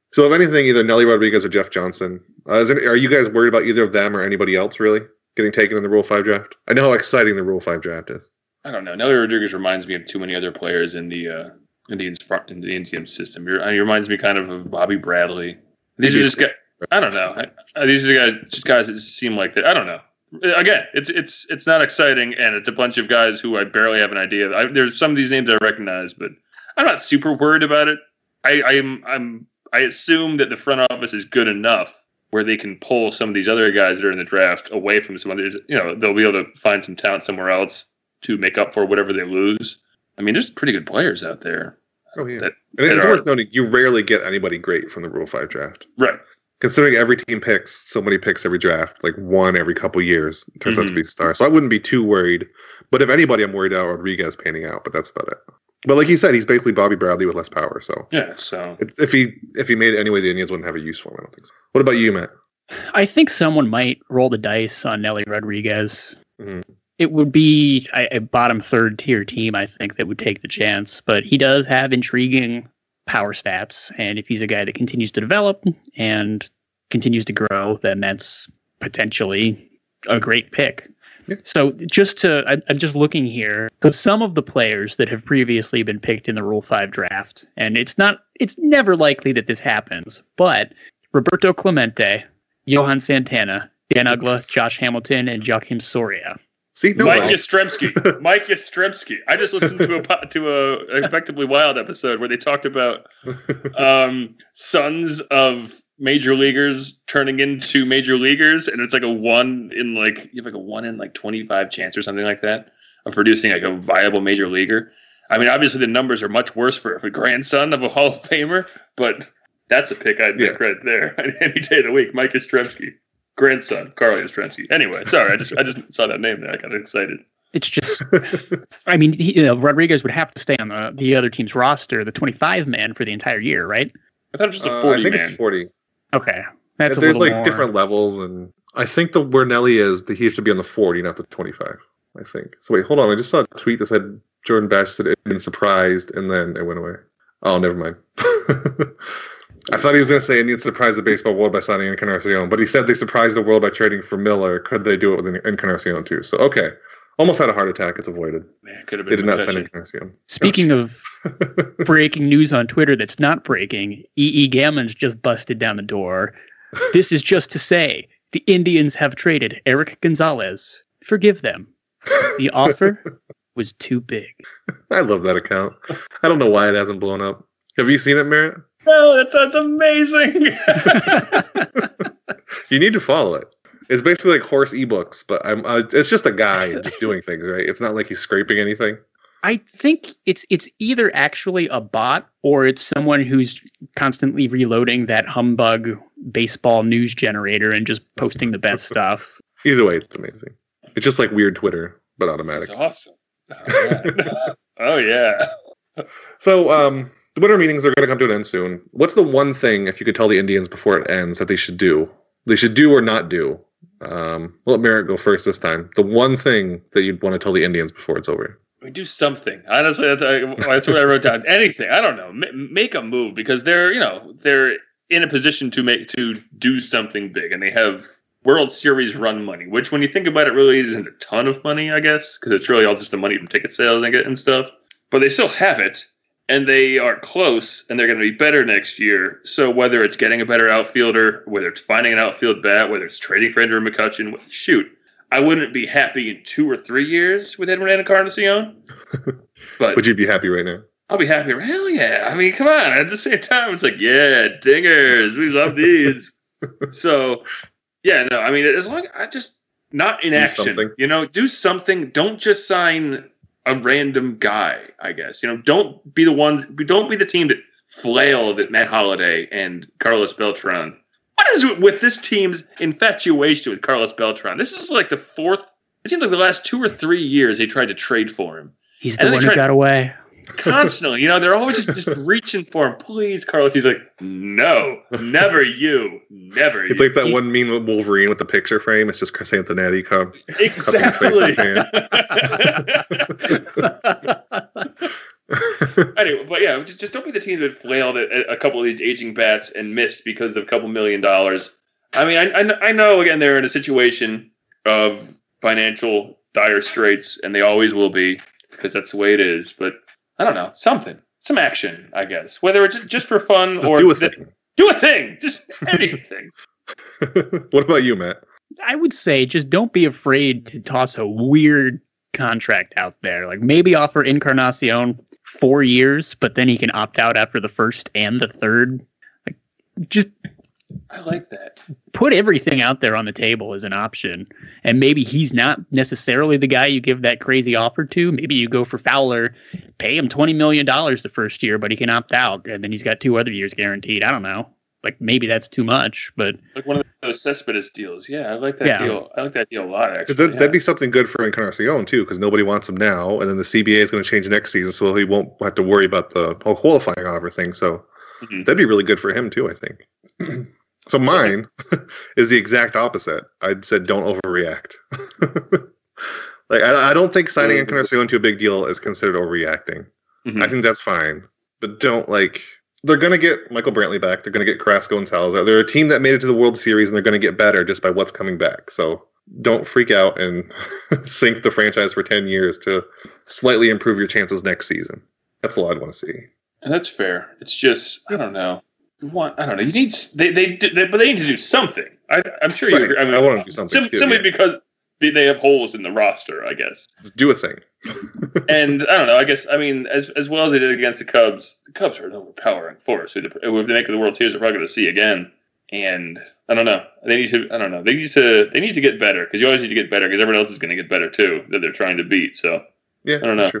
So if anything, either Nelly Rodriguez or Jeff Johnson. Are you guys worried about either of them or anybody else really getting taken in the Rule 5 draft? I know how exciting the Rule 5 draft is. I don't know. Nelly Rodriguez reminds me of too many other players in the Indians system. He reminds me kind of Bobby Bradley. These are just guys. I don't know. These are guys that seem like that. I don't know. Again, it's not exciting, and it's a bunch of guys who I barely have an idea. There's some of these names I recognize, but I'm not super worried about it. I assume that the front office is good enough where they can pull some of these other guys that are in the draft away from some others. They'll be able to find some talent somewhere else to make up for whatever they lose. I mean, there's pretty good players out there. Oh, yeah. And it's worth noting, you rarely get anybody great from the Rule 5 draft. Right. Considering every team picks so many picks every draft, like one every couple years, it turns out to be a star. So I wouldn't be too worried. But if anybody, I'm worried about Rodriguez panning out, but that's about it. But like you said, he's basically Bobby Bradley with less power. So yeah, so if he made it anyway, the Indians wouldn't have a use for him. I don't think so. What about you, Matt? I think someone might roll the dice on Nelly Rodriguez. Mm-hmm. It would be a bottom third tier team, I think, that would take the chance. But he does have intriguing power stats, and if he's a guy that continues to develop and continues to grow, then that's potentially a great pick. Yeah. So I'm just looking here. So some of the players that have previously been picked in the Rule 5 draft, and it's never likely that this happens, but Roberto Clemente, Johan Santana, Dan Uggla, Josh Hamilton, and Joakim Soria. See, Mike Yastrzemski. I just listened to a Effectively Wild episode where they talked about sons of major leaguers turning into major leaguers, and it's like a 1 in you have a 1 in 25 chance or something like that of producing like a viable major leaguer. I mean, obviously the numbers are much worse for a grandson of a Hall of Famer, but that's a pick I'd make right there any day of the week. Mike Yastrzemski, grandson Carl Yastrzemski. Anyway, sorry, I just saw that name there. I got excited. It's just, I mean, Rodriguez would have to stay on the other team's roster, the 25 man for the entire year, right? I thought it was just a 40 I think man. it's 40. Okay, that's there's a little more. Different levels, and I think where Nelly is, he should be on the 40, not the 25. I think. So wait, hold on. I just saw a tweet that said Jordan Bash said it had been surprised, and then it went away. Oh, never mind. I thought he was going to say Indians surprised the baseball world by signing Encarnacion, but he said they surprised the world by trading for Miller. Could they do it with Encarnacion too? So okay, almost had a heart attack. It's avoided. Man, could have been. They did not sign Encarnacion. Speaking of breaking news on Twitter that's not breaking, E.E. Gammon's just busted down the door. This is just to say the Indians have traded Eric Gonzalez. Forgive them. The offer was too big. I love that account. I don't know why it hasn't blown up. Have you seen it, Merritt? No, that sounds amazing. You need to follow it. It's basically like horse ebooks, but it's just a guy just doing things, right? It's not like he's scraping anything. I think it's either actually a bot or it's someone who's constantly reloading that humbug baseball news generator and just posting the best stuff. Either way, it's amazing. It's just like weird Twitter, but automatic. That's awesome. Oh, yeah. So, the winter meetings are going to come to an end soon. What's the one thing, if you could tell the Indians before it ends, that they should do? They should do or not do? We'll let Merritt go first this time. The one thing that you'd want to tell the Indians before it's over. We do something. Honestly, that's what I wrote down. Anything. I don't know. Make a move because they're in a position to do something big, and they have World Series run money, which when you think about it, really isn't a ton of money, I guess, because it's really all just the money from ticket sales and stuff. But they still have it, and they are close, and they're going to be better next year. So whether it's getting a better outfielder, whether it's finding an outfield bat, whether it's trading for Andrew McCutchen, shoot. I wouldn't be happy in 2 or 3 years with Edwin Encarnacion. But would you be happy right now? I'll be happy. Hell yeah. I mean, come on. At the same time, it's like, yeah, dingers. We love these. So, yeah, no, I mean, as long as I just not in action, do something. Don't just sign a random guy, I guess. Don't be the team that flailed at Matt Holliday and Carlos Beltran. What is it with this team's infatuation with Carlos Beltran? This is like the fourth. It seems like the last 2 or 3 years they tried to trade for him. He's the one who got away. Constantly, they're always just reaching for him. Please, Carlos. He's like, no, never you. Never It's like that one meme with Wolverine with the picture frame. It's just Chris Antonetti Exactly. Anyway, but yeah, just don't be the team that flailed at a couple of these aging bats and missed because of a couple $1 million. I mean, I know, again, they're in a situation of financial dire straits, and they always will be because that's the way it is. But I don't know, some action, I guess. Whether it's just for fun or do a thing. Do a thing, just anything. What about you, Matt? I would say just don't be afraid to toss a weird contract out there. Like maybe offer Encarnacion 4 years, but then he can opt out after the first and the third. Like, just I like that. Put everything out there on the table as an option. And maybe he's not necessarily the guy you give that crazy offer to. Maybe you go for Fowler, pay him $20 million the first year, but he can opt out. And then he's got 2 other years guaranteed. I don't know. Like maybe that's too much, but like one of those Cespedes deals. Yeah, I like that deal. I like that deal a lot, actually. That'd be something good for Encarnacion too, because nobody wants him now, and then the CBA is going to change next season, so he won't have to worry about the whole qualifying offer thing. So that'd be really good for him too, I think. So mine is the exact opposite. I'd said don't overreact. Like I don't think signing Encarnacion to a big deal is considered overreacting. I think that's fine, but don't like. They're going to get Michael Brantley back. They're going to get Carrasco and Salazar. They're a team that made it to the World Series, and they're going to get better just by what's coming back. So don't freak out and sink the franchise for 10 years to slightly improve your chances next season. That's all I'd want to see. And that's fair. It's just, I don't know. I don't know. You need but they need to do something. I'm sure you agree. I mean, I want to do something. Simply because they have holes in the roster, I guess. Just do a thing. And I don't know. I guess, I mean, as well as they did against the Cubs are an overpowering force. If they make the World Series, they're probably going to see again. And I don't know. They need to. I don't know. They need to get better, because you always need to get better, because everyone else is going to get better too that they're trying to beat. So yeah, I don't know. Sure.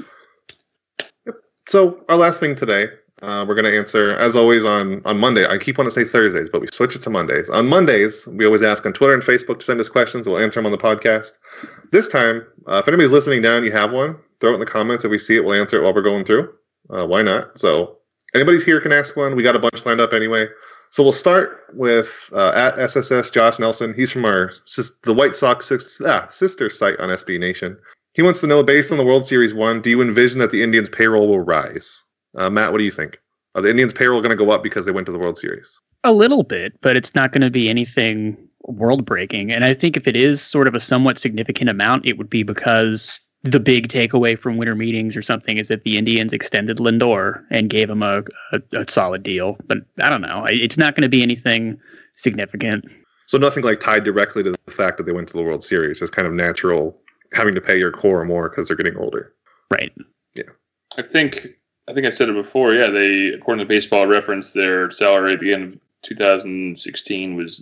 Yep. So our last thing today. We're going to answer, as always, on Monday. I keep wanting to say Thursdays, but we switch it to Mondays. On Mondays, we always ask on Twitter and Facebook to send us questions. We'll answer them on the podcast. This time, if anybody's listening now and you have one, throw it in the comments. If we see it, we'll answer it while we're going through. Why not? So anybody's here can ask one. We got a bunch lined up anyway. So we'll start with at SSS Josh Nelson. He's from the White Sox sister site on SB Nation. He wants to know, based on the World Series won, do you envision that the Indians' payroll will rise? Matt, what do you think? Are the Indians' payroll going to go up because they went to the World Series? A little bit, but it's not going to be anything world-breaking. And I think if it is sort of a somewhat significant amount, it would be because the big takeaway from winter meetings or something is that the Indians extended Lindor and gave him a solid deal. But I don't know. It's not going to be anything significant. So nothing like tied directly to the fact that they went to the World Series. It's kind of natural having to pay your core more because they're getting older. Right. Yeah. I think I've said it before. Yeah, they, according to Baseball Reference, their salary at the end of 2016 was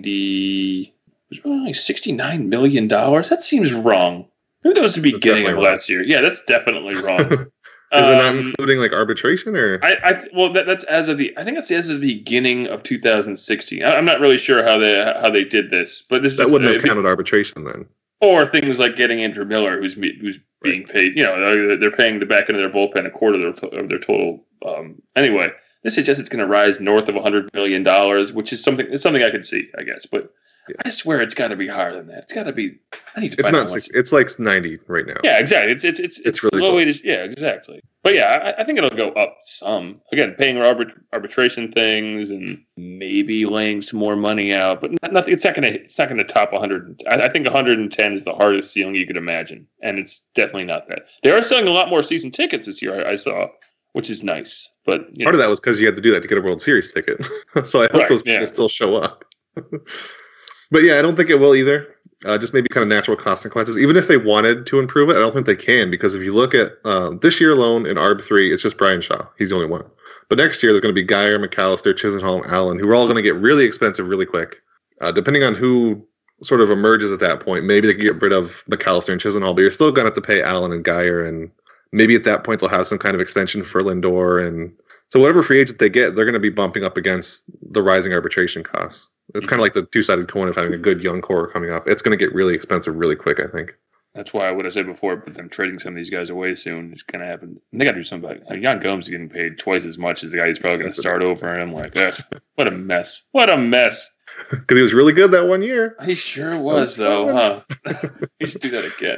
$69 million. That seems wrong. Maybe that was the beginning of last year. Yeah, that's definitely wrong. Is it not including like arbitration or? That's as of the. I think that's as of the beginning of 2016. I'm not really sure how they did this, but this wouldn't have counted arbitration then. Or things like getting Andrew Miller, who's being paid. You know, they're paying the back end of their bullpen a quarter of their total. Anyway, this suggests it's going to rise north of $100 million, which is something I could see, I guess. But yeah. I swear it's got to be higher than that. It's got to be. I need to. It's not 60. It's like 90 right now. Yeah, exactly. It's really low. Yeah, exactly. But yeah, I think it'll go up some. Again, paying arbitration things and maybe laying some more money out, but nothing. It's not going to top 100. I think 110 is the hardest ceiling you could imagine, and it's definitely not that. They are selling a lot more season tickets this year. I saw, which is nice. But part of that was because you had to do that to get a World Series ticket. So I hope those people still show up. But yeah, I don't think it will either. Just maybe kind of natural consequences. Even if they wanted to improve it, I don't think they can, because if you look at this year alone in ARB 3, it's just Brian Shaw. He's the only one. But next year, there's going to be Geyer, McAllister, Chisenhall, Allen, who are all going to get really expensive really quick. Depending on who sort of emerges at that point, maybe they can get rid of McAllister and Chisenhall, but you're still going to have to pay Allen and Geyer, and maybe at that point they'll have some kind of extension for Lindor. And so whatever free agent they get, they're going to be bumping up against the rising arbitration costs. It's kind of like the two-sided coin of having a good young core coming up. It's going to get really expensive really quick, I think. That's why I would have said before, but them trading some of these guys away soon is going to happen. And they got to do something about it. Jan Gomes is getting paid twice as much as the guy who's probably going to start over. And I'm like, what a mess. What a mess. Because he was really good that one year. He sure was, though, huh? He should do that again.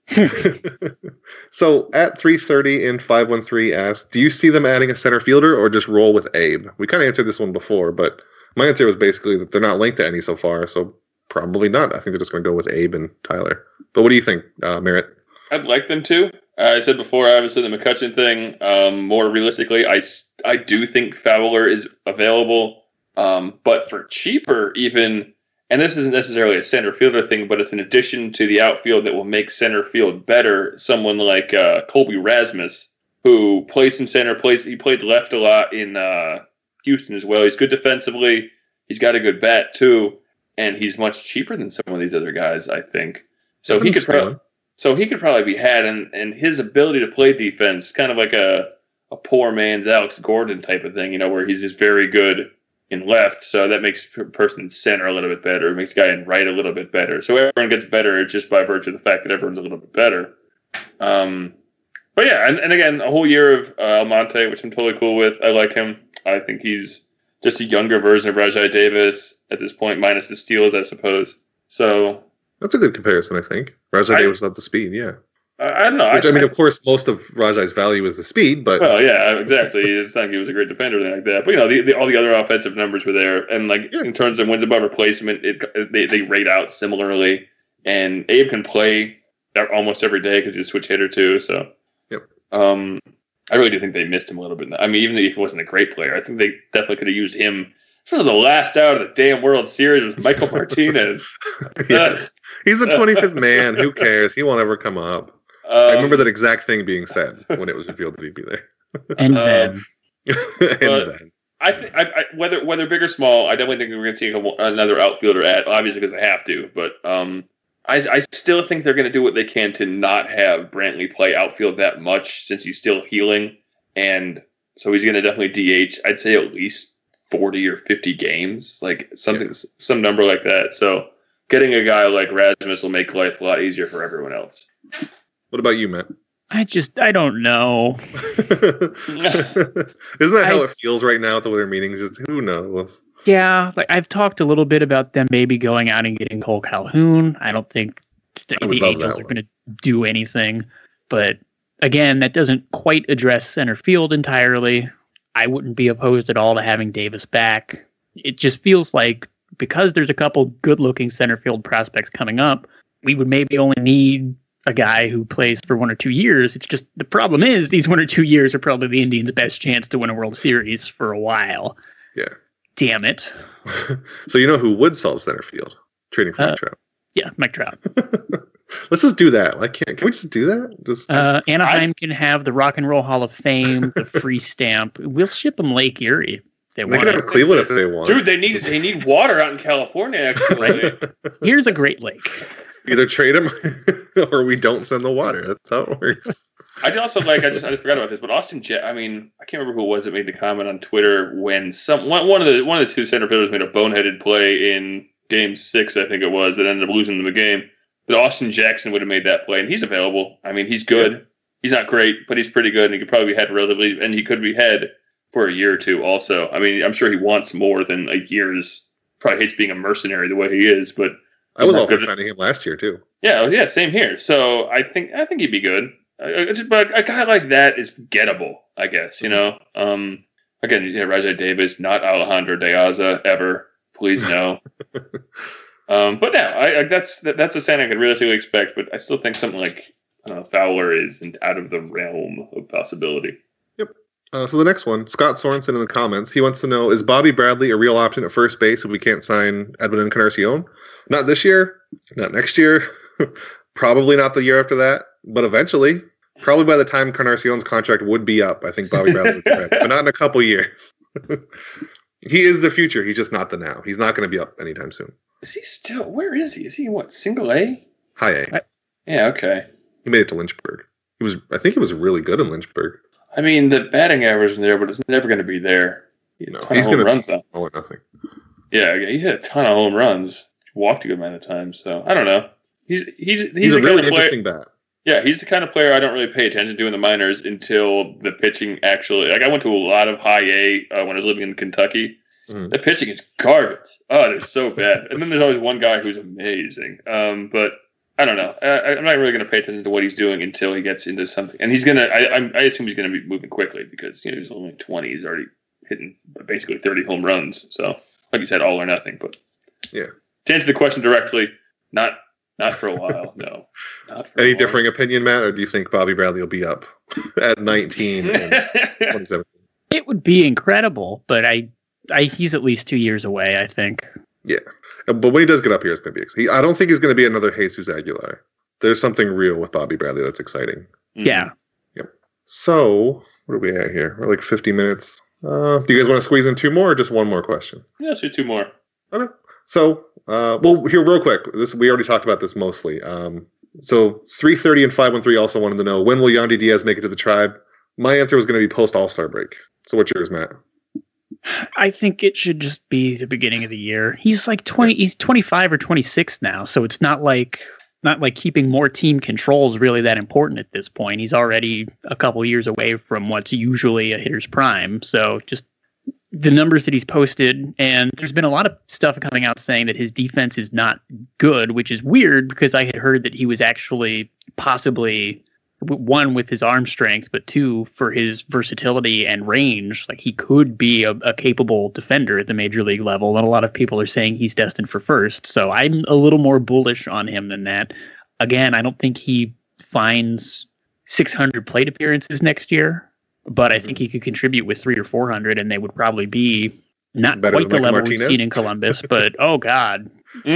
So at 330 in 513 asks, do you see them adding a center fielder or just roll with Abe? We kind of answered this one before, but my answer was basically that they're not linked to any so far, so probably not. I think they're just going to go with Abe and Tyler. But what do you think, Merritt? I'd like them to. I said before, obviously, the McCutchen thing. More realistically, I do think Fowler is available. But for cheaper, even, and this isn't necessarily a center fielder thing, but it's an addition to the outfield that will make center field better. Someone like Colby Rasmus, who plays some center, he played left a lot in Houston as well. He's good defensively. He's got a good bat, too. And he's much cheaper than some of these other guys, I think. So he could probably be had, and his ability to play defense, kind of like a poor man's Alex Gordon type of thing, where he's just very good in left. So that makes a person in center a little bit better. It makes a guy in right a little bit better. So everyone gets better just by virtue of the fact that everyone's a little bit better. But yeah, and again, a whole year of Almonte, which I'm totally cool with. I like him. I think he's just a younger version of Rajai Davis at this point, minus the steals, I suppose. So that's a good comparison, I think. Rajai Davis without the speed, yeah. I don't know. Which, of course, most of Rajai's value is the speed, but... Well, yeah, exactly. It's not like he was a great defender or anything like that. But, all the other offensive numbers were there. And, in terms of wins above replacement, they rate out similarly. And Abe can play almost every day because he's a switch hitter, too. So, yep. I really do think they missed him a little bit. I mean, even if he wasn't a great player, I think they definitely could have used him for the last out of the damn World Series with Michael Martinez. He's the 25th man. Who cares? He won't ever come up. I remember that exact thing being said when it was revealed that he'd be there. And then. then. I think whether big or small, I definitely think we're going to see another outfielder obviously because they have to. But I still think they're going to do what they can to not have Brantley play outfield that much since he's still healing. And so he's going to definitely DH, I'd say at least 40 or 50 games, some number like that. So getting a guy like Rasmus will make life a lot easier for everyone else. What about you, Matt? I don't know. Isn't that how it feels right now at the Winter meetings? Who knows? Yeah, I've talked a little bit about them maybe going out and getting Cole Calhoun. I don't think the Angels are going to do anything. But again, that doesn't quite address center field entirely. I wouldn't be opposed at all to having Davis back. It just feels like because there's a couple good-looking center field prospects coming up, we would maybe only need a guy who plays for 1 or 2 years. It's just the problem is these 1 or 2 years are probably the Indians' best chance to win a World Series for a while. Yeah. Damn it. So you know who would solve center field? Trading for Mike Trout. Yeah, Mike Trout. Let's just do that. Can we just do that? Anaheim can have the Rock and Roll Hall of Fame, the free stamp. We'll ship them Lake Erie. They can have Cleveland if they want. Dude, they need water out in California, actually. Here's a Great Lake. Either trade them or we don't send the water. That's how it works. I just forgot about this, but Austin I can't remember who it was that made the comment on Twitter when one of the two center fielders made a boneheaded play in Game 6, I think it was, that ended up losing them the game. But Austin Jackson would have made that play, and he's available. I mean, he's good. Yeah. He's not great, but he's pretty good, and he could probably be had relatively, and he could be had for a year or two also. I mean, I'm sure he wants more than a year's. Probably hates being a mercenary the way he is, but I was all for signing him last year too. Yeah, same here. So I think he'd be good. But a guy like that is gettable, I guess. Again, Rajai Davis, not Alejandro De Aza ever. Please no. But no, that's a sign I could realistically expect. But I still think something like Fowler is out of the realm of possibility. Yep. So the next one, Scott Sorensen in the comments, he wants to know, is Bobby Bradley a real option at first base if we can't sign Edwin Encarnacion? Not this year, not next year, probably not the year after that, but eventually, probably by the time Encarnacion's contract would be up, I think Bobby Bradley would be ready, but not in a couple years. He is the future. He's just not the now. He's not going to be up anytime soon. Is he still? Where is he? Is he single A? High A. Yeah, okay. He made it to Lynchburg. I think he was really good in Lynchburg. I mean, the batting average is there, but it's never going to be there. He's going to runs though. All or nothing. Yeah, he hit a ton of home runs. Walked a good amount of times, so I don't know. He's a really interesting bat. Yeah, he's the kind of player I don't really pay attention to in the minors until the pitching actually. I went to a lot of high A when I was living in Kentucky. Mm-hmm. The pitching is garbage. Oh, they're so bad. And then there's always one guy who's amazing. But I don't know. I'm not really going to pay attention to what he's doing until he gets into something. And he's going to, I assume he's going to be moving quickly because, he's only 20. He's already hitting basically 30 home runs. So, like you said, all or nothing. But yeah. To answer the question directly, not for a while. No. Not for Any differing opinion, Matt, or do you think Bobby Bradley will be up at 19 in 2017? It would be incredible, but he's at least 2 years away, I think. Yeah. But when he does get up here, it's going to be I don't think he's going to be another Jesus Aguilar. There's something real with Bobby Bradley that's exciting. Yeah. Yep. So, what are we at here? We're like 50 minutes. Do you guys want to squeeze in 2 more or just 1 more question? Yeah, let's do 2 more. Okay. So, here real quick. We already talked about this mostly. So 330 and 513 also wanted to know, when will Yandy Diaz make it to the Tribe? My answer was going to be post All-Star break. So what's yours, Matt? I think it should just be the beginning of the year. He's like 20. He's 25 or 26 now, so it's not like keeping more team control is really that important at this point. He's already a couple years away from what's usually a hitter's prime. So just the numbers that he's posted, and there's been a lot of stuff coming out saying that his defense is not good, which is weird because I had heard that he was actually possibly, 1, with his arm strength, but 2, for his versatility and range. Like, he could be a capable defender at the major league level, and a lot of people are saying he's destined for first. So I'm a little more bullish on him than that. Again, I don't think he finds 600 plate appearances next year, but I think he could contribute with 300 or 400, and they would probably be not better quite the level Martinez? we've seen in Columbus, but oh god,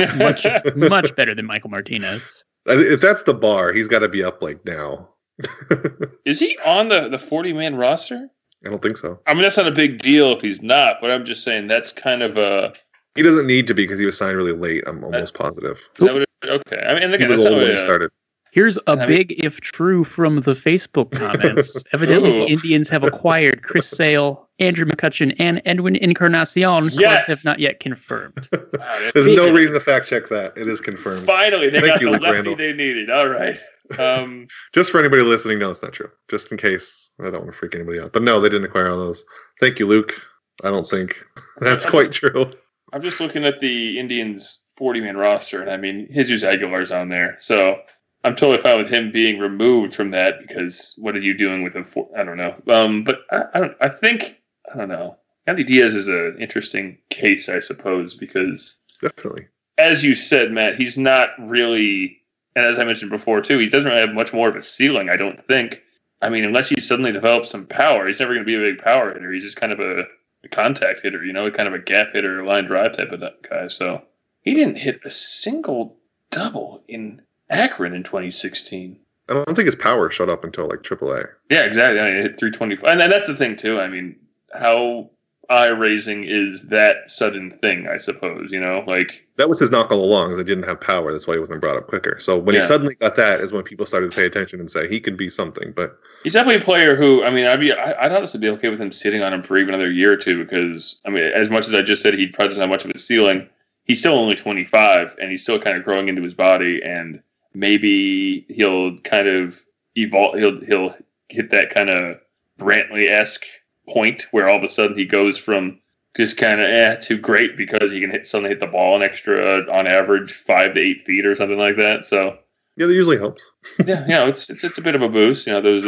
much better than Michael Martinez. If that's the bar, he's got to be up like now. Is he on the 40-man roster? I don't think so. I mean, that's not a big deal if he's not, but I'm just saying that's kind of a... He doesn't need to be because he was signed really late. I'm almost positive. Is that what okay. I mean, He again, was that's old not when he started. Here's a big if true from the Facebook comments. Evidently, the Indians have acquired Chris Sale, Andrew McCutchen, and Edwin Encarnacion. Yes! Clubs have not yet confirmed. Wow, There's no reason to fact check that. It is confirmed. Finally, they got the Luke lefty Randall. they needed. All right. Just for anybody listening, no, it's not true. Just in case. I don't want to freak anybody out. But no, they didn't acquire all those. Thank you, Luke. I don't think that's quite true. I'm just looking at the Indians 40-man roster, and I mean, Jesus Aguilar's on there. So I'm totally fine with him being removed from that because what are you doing with I don't know. But I don't know. Yandy Diaz is an interesting case, I suppose, because Definitely. as you said, Matt, he's not really, and as I mentioned before too, he doesn't really have much more of a ceiling, I don't think. I mean, unless he suddenly develops some power, he's never going to be a big power hitter. He's just kind of a contact hitter, kind of a gap hitter, line drive type of guy. So he didn't hit a single double in Akron in 2016. I don't think his power shut up until like AAA. Yeah, exactly. I mean, it hit 325. And that's the thing, too. I mean, how eye-raising is that sudden thing, I suppose, Like, that was his knock all along, is he didn't have power. That's why he wasn't brought up quicker. So when he suddenly got that is when people started to pay attention and say he could be something. But he's definitely a player who, I mean, I'd honestly be okay with him sitting on him for even another year or two because, I mean, as much as I just said he probably doesn't have much of a ceiling, he's still only 25 and he's still kind of growing into his body, and maybe he'll kind of evolve. He'll hit that kind of Brantley-esque point where all of a sudden he goes from just kind of to great because he can suddenly hit the ball an extra on average 5 to 8 feet or something like that. So yeah, that usually helps. yeah, it's a bit of a boost.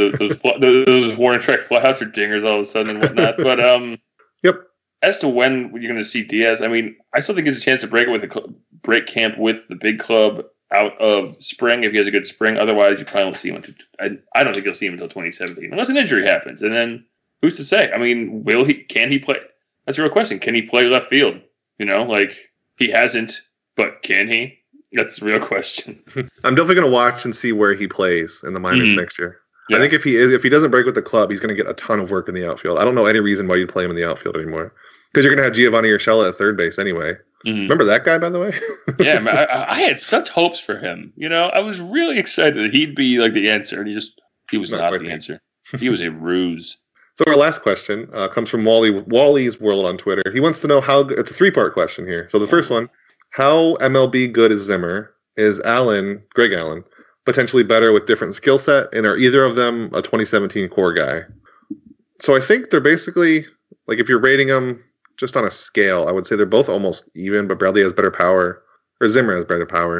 Those warning track flyouts or dingers all of a sudden and whatnot. But yep. As to when you're going to see Diaz, I mean, I still think he has a chance to break camp with the big club out of spring if he has a good spring. Otherwise, you probably won't see him until I don't think you'll see him until 2017 unless an injury happens, and then who's to say? I mean, can he play? That's a real question. Can he play left field? Like he hasn't, but can he? That's the real question. I'm definitely going to watch and see where he plays in the minors next year. Yeah. I think if he doesn't break with the club, he's going to get a ton of work in the outfield. I don't know any reason why you'd play him in the outfield anymore because you're going to have Giovanni Urshela at third base anyway. Remember that guy, by the way? Yeah, man, I had such hopes for him. I was really excited that he'd be like the answer, and he was not the answer. He was a ruse. So our last question comes from Wally's World on Twitter. He wants to know it's a 3-part question here. So the first one, how MLB good is Zimmer? Is Greg Allen, potentially better with different skill set? And are either of them a 2017 core guy? So I think they're basically, like if you're rating them just on a scale, I would say they're both almost even, but Bradley has better power, or Zimmer has better power.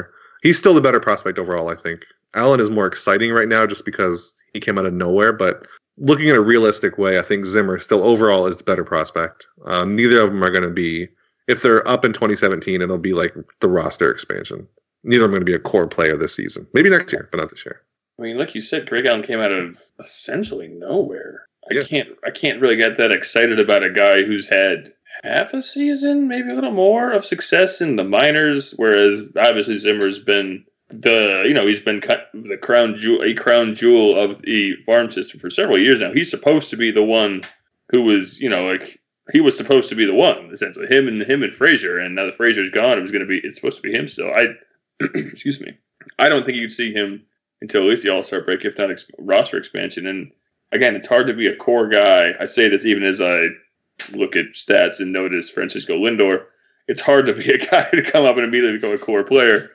he's still the better prospect overall, I think. Allen is more exciting right now just because he came out of nowhere, but looking in a realistic way, I think Zimmer still overall is the better prospect. Neither of them are going to be, if they're up in 2017, it'll be like the roster expansion. Neither of them are going to be a core player this season. Maybe next year, but not this year. I mean, like you said, Greg Allen came out of essentially nowhere. I can't really get that excited about a guy who's had half a season, maybe a little more of success in the minors, whereas obviously Zimmer's been he's been the crown jewel of the farm system for several years now. He's supposed to be the one who was, he was supposed to be the one, essentially. Him and Frazier, and now that Frazier's gone, it's supposed to be him still. Excuse me. I don't think you'd see him until at least the All-Star break, if not roster expansion. And again, it's hard to be a core guy. I say this even as I look at stats and notice Francisco Lindor. It's hard to be a guy to come up and immediately become a core player.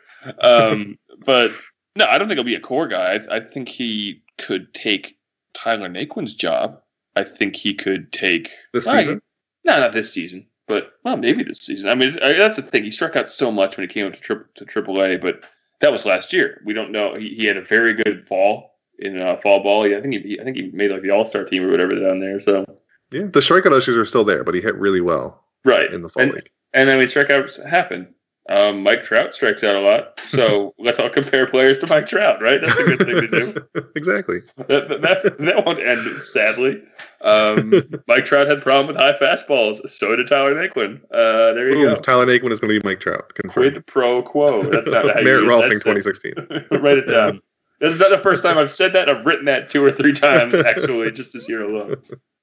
But no, I don't think he'll be a core guy. I think he could take Tyler Naquin's job. I think he could take this season. No, not this season, but maybe this season. I mean, that's the thing. He struck out so much when he came up to AAA, but that was last year. We don't know. He had a very good fall in fall ball. I think he made like the All-Star team or whatever down there. So yeah, the strikeout issues are still there, but he hit really well in the fall league. And I mean, strikeouts happen. Mike Trout strikes out a lot, so let's all compare players to Mike Trout, right? That's a good thing to do. Exactly. That won't end, sadly. Mike Trout had a problem with high fastballs. So did Tyler Naquin. There you go. Tyler Naquin is going to be Mike Trout. Confirmed. Quid pro quo. That's not how Merritt Rolfing 2016. Write it down. This is not the first time I've said that. I've written that 2 or 3 times, actually, just this year alone.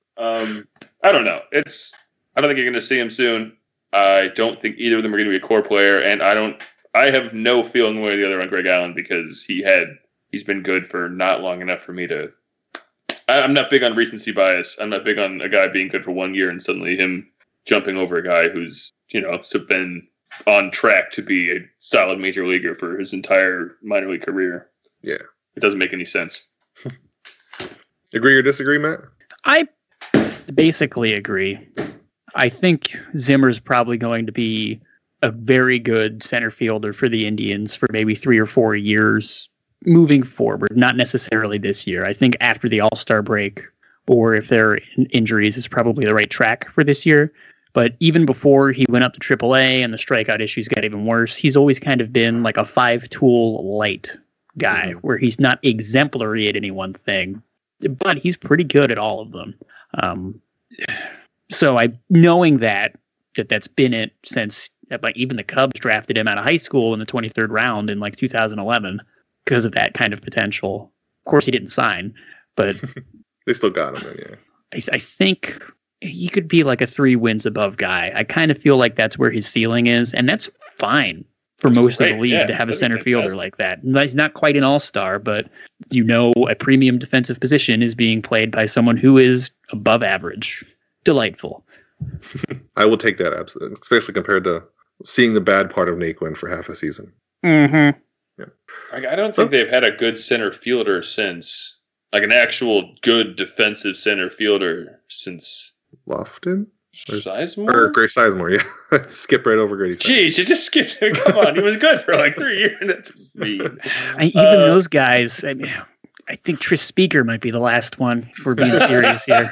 I don't know. I don't think you're going to see him soon. I don't think either of them are going to be a core player, and I have no feeling one way or the other on Greg Allen because he's been good for not long enough for me to. I'm not big on recency bias. I'm not big on a guy being good for 1 year and suddenly him jumping over a guy who's been on track to be a solid major leaguer for his entire minor league career. Yeah, it doesn't make any sense. Agree or disagree, Matt? I basically agree. I think Zimmer's probably going to be a very good center fielder for the Indians for maybe 3 or 4 years moving forward, not necessarily this year. I think after the All-Star break, or if there are injuries, is probably the right track for this year. But even before he went up to AAA and the strikeout issues got even worse, he's always kind of been like a 5-tool light guy, where he's not exemplary at any one thing, but he's pretty good at all of them. So knowing that's been it since like even the Cubs drafted him out of high school in the 23rd round in like 2011 because of that kind of potential. Of course, he didn't sign, but they still got him. Then, yeah, I think he could be like a 3 wins above guy. I kind of feel like that's where his ceiling is, and that's fine for most of the league to have a center fielder like that. He's not quite an all-star, but a premium defensive position is being played by someone who is above average. Delightful. I will take that, absolutely, especially compared to seeing the bad part of Naquin for half a season. Mm-hmm. Yeah. I don't think they've had a good center fielder since, like an actual good defensive center fielder since Lofton? Sizemore? Or Grace Sizemore, yeah. Skip right over Grady. Jeez, you just skipped him. Come on, he was good for like 3 years. That's mean. Even those guys, I think Tris Speaker might be the last one, if we're being serious here.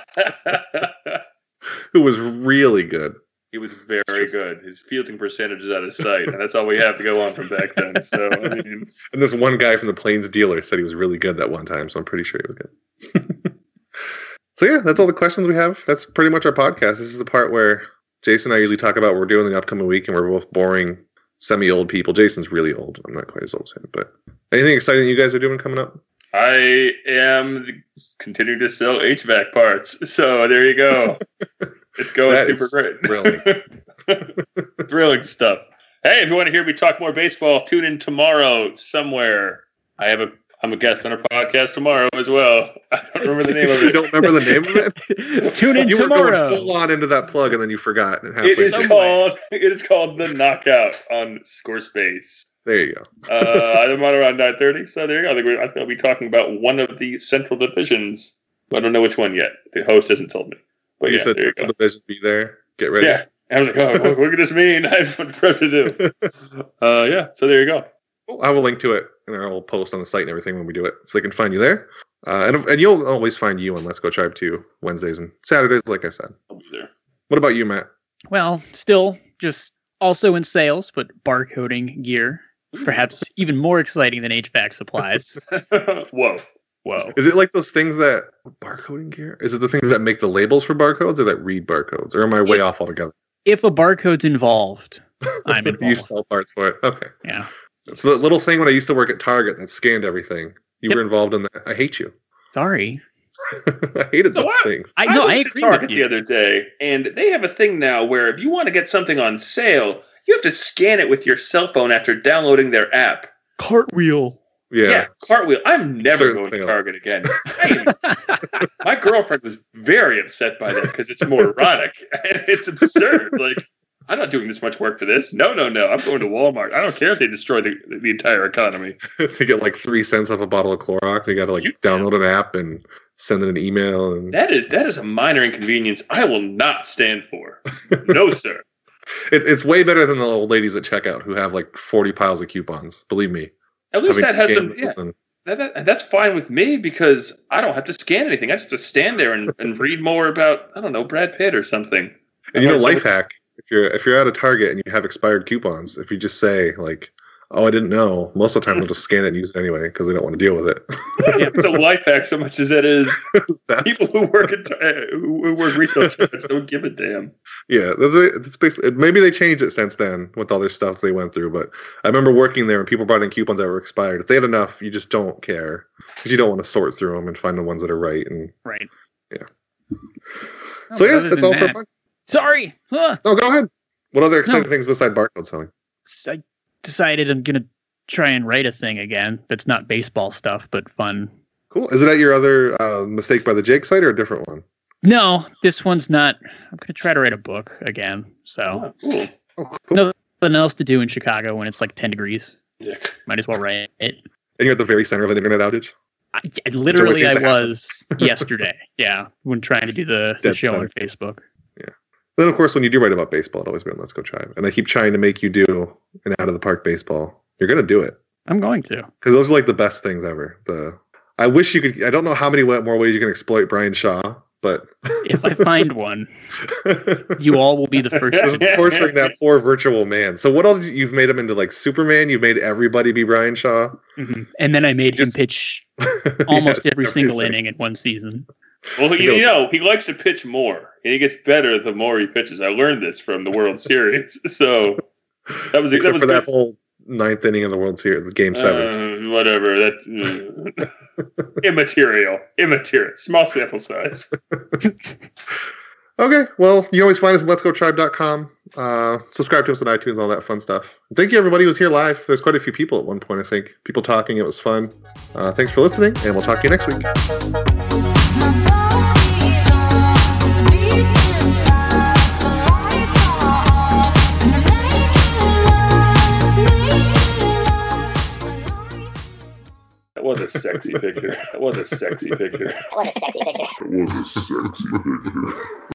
Who was really good. He was very good. His fielding percentage is out of sight, and that's all we have to go on from back then. So, and this one guy from the Plains dealer said he was really good that one time, so I'm pretty sure he was good. So yeah, that's all the questions we have. That's pretty much our podcast. This is the part where Jason and I usually talk about what we're doing in the upcoming week, and we're both boring, semi-old people. Jason's really old. I'm not quite as old as him, but anything exciting you guys are doing coming up? I am continuing to sell HVAC parts. So there you go. It's going super great. Thrilling. Thrilling stuff. Hey, if you want to hear me talk more baseball, tune in tomorrow somewhere. I'm a guest on a podcast tomorrow as well. I don't remember the name of it. You don't remember the name of it? Tune in tomorrow. You were going full on into that plug and then you forgot. It is called The Knockout on Squarespace. There you go. I'm on around 9:30, so there you go. I think I'll be talking about one of the Central Divisions. I don't know which one yet. The host hasn't told me. But you said there you go. Division, be there. Get ready. Yeah. I was like, what could this mean? I have so much prep to do. So there you go. I will link to it in our little post on the site and everything when we do it, so they can find you there. And you'll always find you on Let's Go Tribe 2 Wednesdays and Saturdays, like I said. I'll be there. What about you, Matt? Well, still just also in sales, but barcoding gear. Perhaps even more exciting than HVAC supplies. Whoa. Is it like those things that barcoding gear? Is it the things that make the labels for barcodes or that read barcodes? Or am I way off altogether? If a barcode's involved, I'm involved. You sell parts for it. Okay. Yeah. So the little thing when I used to work at Target that scanned everything. You were involved in that. I hate you. Sorry. I hated those things. I went to Target the other day, and they have a thing now where if you want to get something on sale, you have to scan it with your cell phone after downloading their app. Cartwheel. Yeah, cartwheel. I'm never going to Target again. My girlfriend was very upset by that because it's more erotic. And it's absurd. Like, I'm not doing this much work for this. No. I'm going to Walmart. I don't care if they destroy the entire economy. To get like 3 cents off a bottle of Clorox, you got to download an app and send it an email. And that is a minor inconvenience I will not stand for. No, sir. It's way better than the old ladies at checkout who have like 40 piles of coupons. Believe me. At least that has some. Yeah, that's fine with me because I don't have to scan anything. I just have to stand there and read more about, I don't know, Brad Pitt or something. And life hack. If you're at a Target and you have expired coupons, if you just say like, "Oh, I didn't know," most of the time they'll just scan it and use it anyway because they don't want to deal with it. Yeah, it's a life hack so much as it is. People who work retail shops don't give a damn. Yeah, it's basically, maybe they changed it since then with all this stuff they went through. But I remember working there and people brought in coupons that were expired. If they had enough, you just don't care because you don't want to sort through them and find the ones that are right. And right. Yeah. So yeah, that's all for fun. Sorry. No, go ahead. What other exciting things beside barcode selling? I decided I'm going to try and write a thing again that's not baseball stuff, but fun. Cool. Is it at your other Mistake by the Jake site or a different one? No, this one's not. I'm going to try to write a book again. So, cool. Nothing else to do in Chicago when it's like 10 degrees. Yeah. Might as well write it. And you're at the very center of an internet outage? I was yesterday. Yeah, when trying to do the show on Facebook. Yeah. Then, of course, when you do write about baseball, it always been Let's Go Tribe. And I keep trying to make you do an out of the park baseball. You're going to do it. I'm going to. Because those are like the best things ever. I wish you could. I don't know how many more ways you can exploit Brian Shaw, but if I find one, you all will be the first. Just torturing that poor virtual man. So what else? You've made him into like Superman. You've made everybody be Brian Shaw. Mm-hmm. And then I made him pitch almost every single inning in one season. Well, he likes to pitch more, and he gets better the more he pitches. I learned this from the World Series. So that was except for that whole 9th inning of the World Series, Game 7. Whatever. That immaterial. Small sample size. Okay. Well, you always find us at letsgotribe.com. Subscribe to us on iTunes, all that fun stuff. Thank you, everybody who was here live. There's quite a few people at one point, I think. People talking. It was fun. Thanks for listening, and we'll talk to you next week. That was a sexy picture.